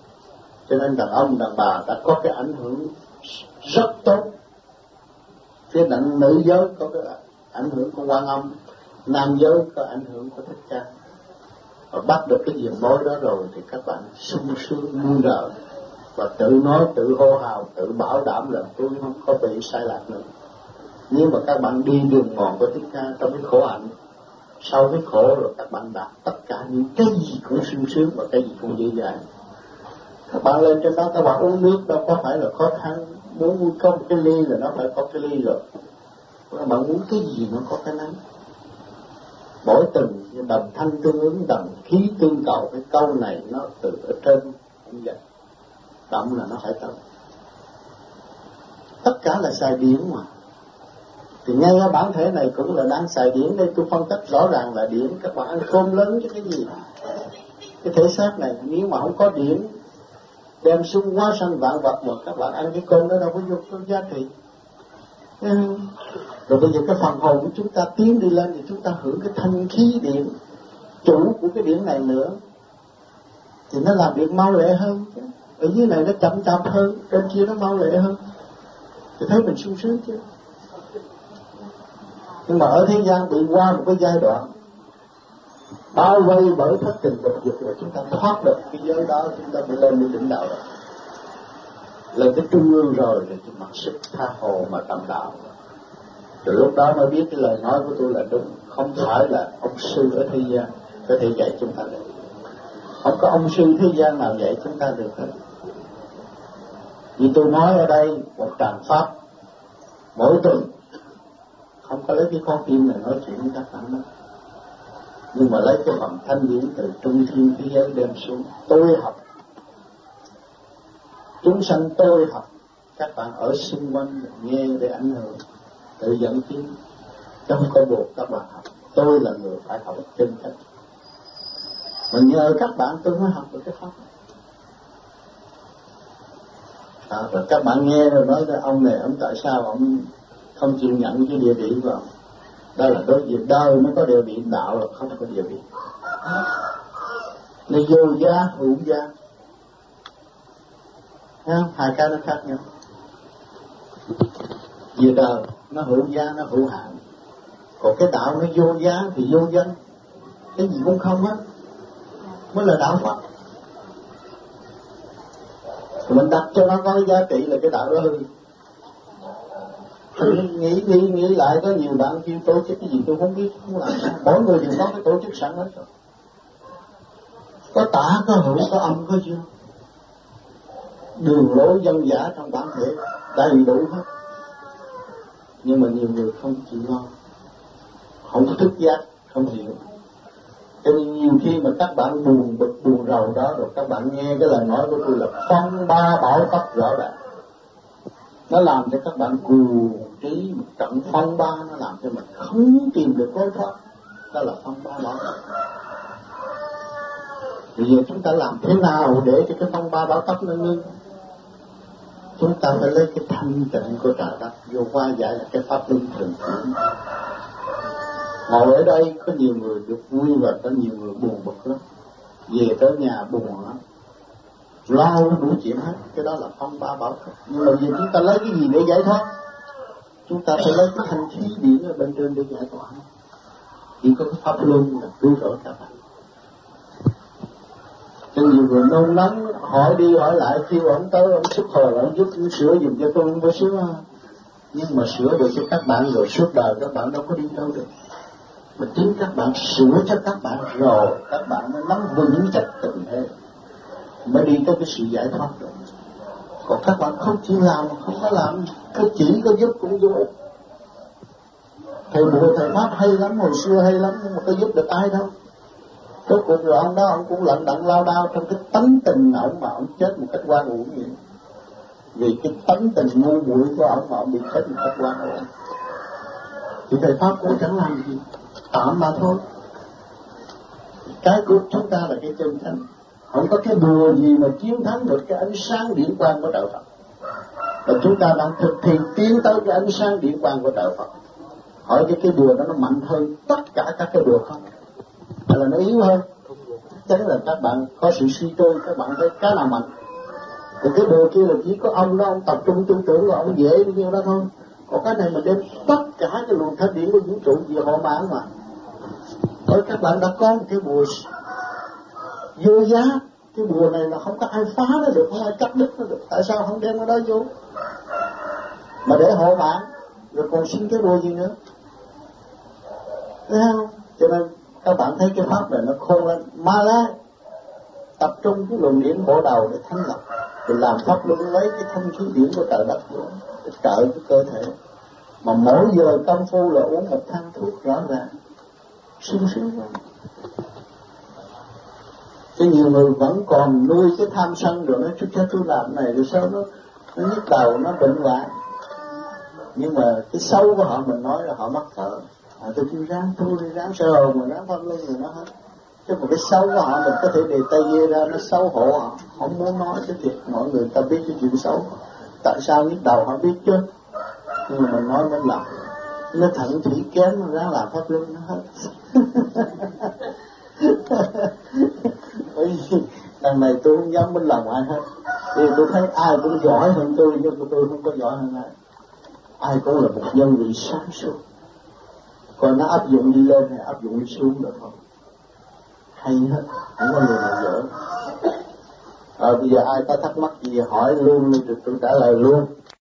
Cho nên đàn ông đàn bà đã có cái ảnh hưởng rất tốt. Phía nữ giới có cái ảnh hưởng của Quan Âm, nam giới có ảnh hưởng của Thích Ca. Và bắt được cái diện mối đó rồi thì các bạn sung sướng vui nở và tự nói, tự hô hào, tự bảo đảm là tôi không có bị sai lạc nữa. Nhưng mà các bạn đi đường mòn của Thích Ca trong cái khổ hạnh, sau cái khổ rồi các bạn đạt tất cả những cái gì cũng sung sướng và cái gì cũng dễ dàng. Các bạn lên trên đó các bạn uống nước đâu có phải là khó khăn, muốn có một cái ly là nó phải có cái ly rồi. Các bạn muốn cái gì nó có cái nấy. Mỗi từng đồng thanh tương ứng, đồng khí tương cầu, cái câu này nó từ ở trên cũng vậy. Động là nó phải tới. Tất cả là xài điển mà. Thì ngay cái bản thể này cũng là đang xài điển. Đây tôi phân tích rõ ràng là điển. Các bạn ăn cơm lớn chứ cái gì. Cái thể xác này nếu mà không có điển, đem xung hóa sanh vạn vật mà các bạn ăn cái cơm đó đâu có vô có giá trị. Rồi bây giờ cái phần hồn của chúng ta tiến đi lên thì chúng ta hưởng cái thanh khí điện chủ của cái điện này nữa, thì nó làm việc mau lẹ hơn. Ở dưới này nó chậm chạp hơn, trên kia nó mau lẹ hơn, thì thấy mình sung sướng chứ. Nhưng mà ở thế gian bị qua một cái giai đoạn bao vây bởi thất tình dục dục rồi chúng ta thoát được cái giới đó, chúng ta bị lên đến đỉnh đạo rồi. Lên tới trung ương rồi thì chúng mặc sức tha hồ mà tầm đạo. Từ lúc đó mới biết cái lời nói của tôi là đúng, không phải là ông sư ở thế gian có thể dạy chúng ta được. Không có ông sư thế gian nào dạy chúng ta được hết. Vì tôi nói ở đây một tràng pháp mỗi tuần, không có lấy cái con tim này nói chuyện với các bạn đó, nhưng mà lấy cái phần thanh điển từ trung thiên thế giới đem xuống. Tôi học, chúng sanh tôi học, các bạn ở xung quanh nghe để ảnh hưởng, tự dẫn tiến, chứ không có buộc các bạn học. Tôi là người phải học chân cách, mà nhờ các bạn tôi mới học được cái pháp. Rồi các bạn nghe rồi nói với ông này, ông tại sao ông không chịu nhận cái địa vị của ông? Đó là đối với đời mới có địa vị, đạo là không có địa vị. Nó vô giá hữu giá, thấy không? Hai cái nó khác nhau. Về đời nó hữu giá, nó hữu hạn. Còn cái đạo nó vô giá thì vô danh, cái gì cũng không hết, mới là đạo Phật. Mình đặt cho nó có giá trị là cái đạo đó hư. Nghĩ lại có nhiều bạn kêu tổ chức cái gì tôi không biết, không làm sao. Mỗi người đều có cái tổ chức sẵn hết rồi. Có tả, có hữu, có âm, có dương. Đường lối dân giả trong bản thể đầy đủ hết. Nhưng mà nhiều người không chịu lo, không có thức giác, không hiểu. Cho nên nhiều khi mà các bạn buồn bực, buồn rầu đó, rồi các bạn nghe cái lời nói của tôi là phong ba bảo tắc rõ ràng. Nó làm cho các bạn cuồng trí, một trận phong ba, nó làm cho mình không tìm được lối thoát. Đó là phong ba bảo tắc. Bây giờ chúng ta làm thế nào để cho cái phong ba bảo tắc nó ngưng? Chúng ta phải lấy cái thanh tịnh của trời đất vô qua giải là cái pháp luân thường chuyển. Ngồi ở đây có nhiều người được vui và có nhiều người buồn bực lắm. Về tới nhà buồn lắm, lo đủ chuyện hết. Cái đó là phong ba bảo tắc. Nhưng mà vì chúng ta lấy cái gì để giải thoát? Chúng ta phải lấy cái thanh khí điển ở bên trên để giải thoát. Chỉ có cái pháp luân là cứu rỗi các bạn. Cho nhiều người nôn nóng hỏi đi hỏi lại, kêu ông tới ông xuất hồi ông giúp sửa giùm cho tôi, không có sửa. Nhưng mà sửa được cho các bạn rồi suốt đời các bạn đâu có đi đâu được. Mà chính các bạn sửa cho các bạn rồi các bạn mới nắm vững chắc tình thế, mới đi tới cái sự giải thoát được. Còn các bạn không chịu làm, không có làm, cứ chỉ có giúp cũng vô ích. Thầy Bùa thầy Pháp hay lắm, hồi xưa hay lắm, nhưng mà có giúp được ai đâu. Rốt cuộc rồi ông đó ông cũng lận đận lao đao trong cái tánh tình ông mà ông chết một cách oan uổng vậy. Vì cái tánh tình ngu muội của ông mà ông bị chết một cách oan uổng. Thì thầy Pháp cũng chẳng làm gì, tạm mà thôi. Cái của chúng ta là cái chân chánh. Không có cái đùa gì mà chiến thắng được cái ánh sáng điển quang của đạo Phật. Và chúng ta đang thực hiện tiến tới cái ánh sáng điển quang của đạo Phật. Hỏi cái đùa đó nó mạnh hơn tất cả các cái đùa không? Hay là nó yếu hơn? Chắc là các bạn có sự suy tôi, các bạn thấy cái nào mạnh? Thì cái bùa kia là chỉ có ông đó, ông tập trung tư tưởng rồi ông dễ bao nhiêu đó thôi. Còn cái này mình đem tất cả cái luồng thanh điển của vũ trụ về họ mạng mà. Bởi các bạn đã có một cái bùa vô giá, cái bùa này là không có ai phá nó được, không ai cắt đứt nó được. Tại sao không đem nó đó vô? Mà để hộ mạng, rồi còn xin cái bùa gì nữa? Thấy không? Cho nên các bạn thấy cái pháp này nó khôn lên. Ma la tập trung cái luồng điển bộ đầu để thanh lọc, rồi làm pháp luân lấy cái thanh khí điển của trời đất để trợ cái cơ thể. Mà mỗi giờ công phu là uống một thang thuốc rõ ràng, sung sướng lắm. Cái nhiều người vẫn còn nuôi cái tham sân rồi nói tôi làm này rồi sao nó nhức đầu, nó bệnh hoạn. Nhưng mà cái sâu của họ mình nói là họ mắc cỡ. Tôi cứ ráng tu đi, ráng sơ hồn mà ráng pháp luân rồi nó hết. Chứ một cái sâu của họ mình có thể đề tay dê ra, nó xấu hổ họ, không muốn nói cái việc mọi người ta biết cái chuyện xấu. Tại sao nhức đầu họ biết chứ, nhưng mà mình nói mới làm. Nó thận thủy kém, nó ráng làm pháp luân nó hết. Bởi vì đằng này tôi không dám bên lòng ai hết. Vì tôi thấy ai cũng giỏi hơn tôi, nhưng tôi không có giỏi hơn ai. Ai cũng là một nhân vị sáng suốt. Còn nó áp dụng đi lên hay áp dụng đi xuống được không? Hay hết, không có người nào dở. Bây giờ ai có thắc mắc gì hỏi luôn đi, tôi trả lời luôn.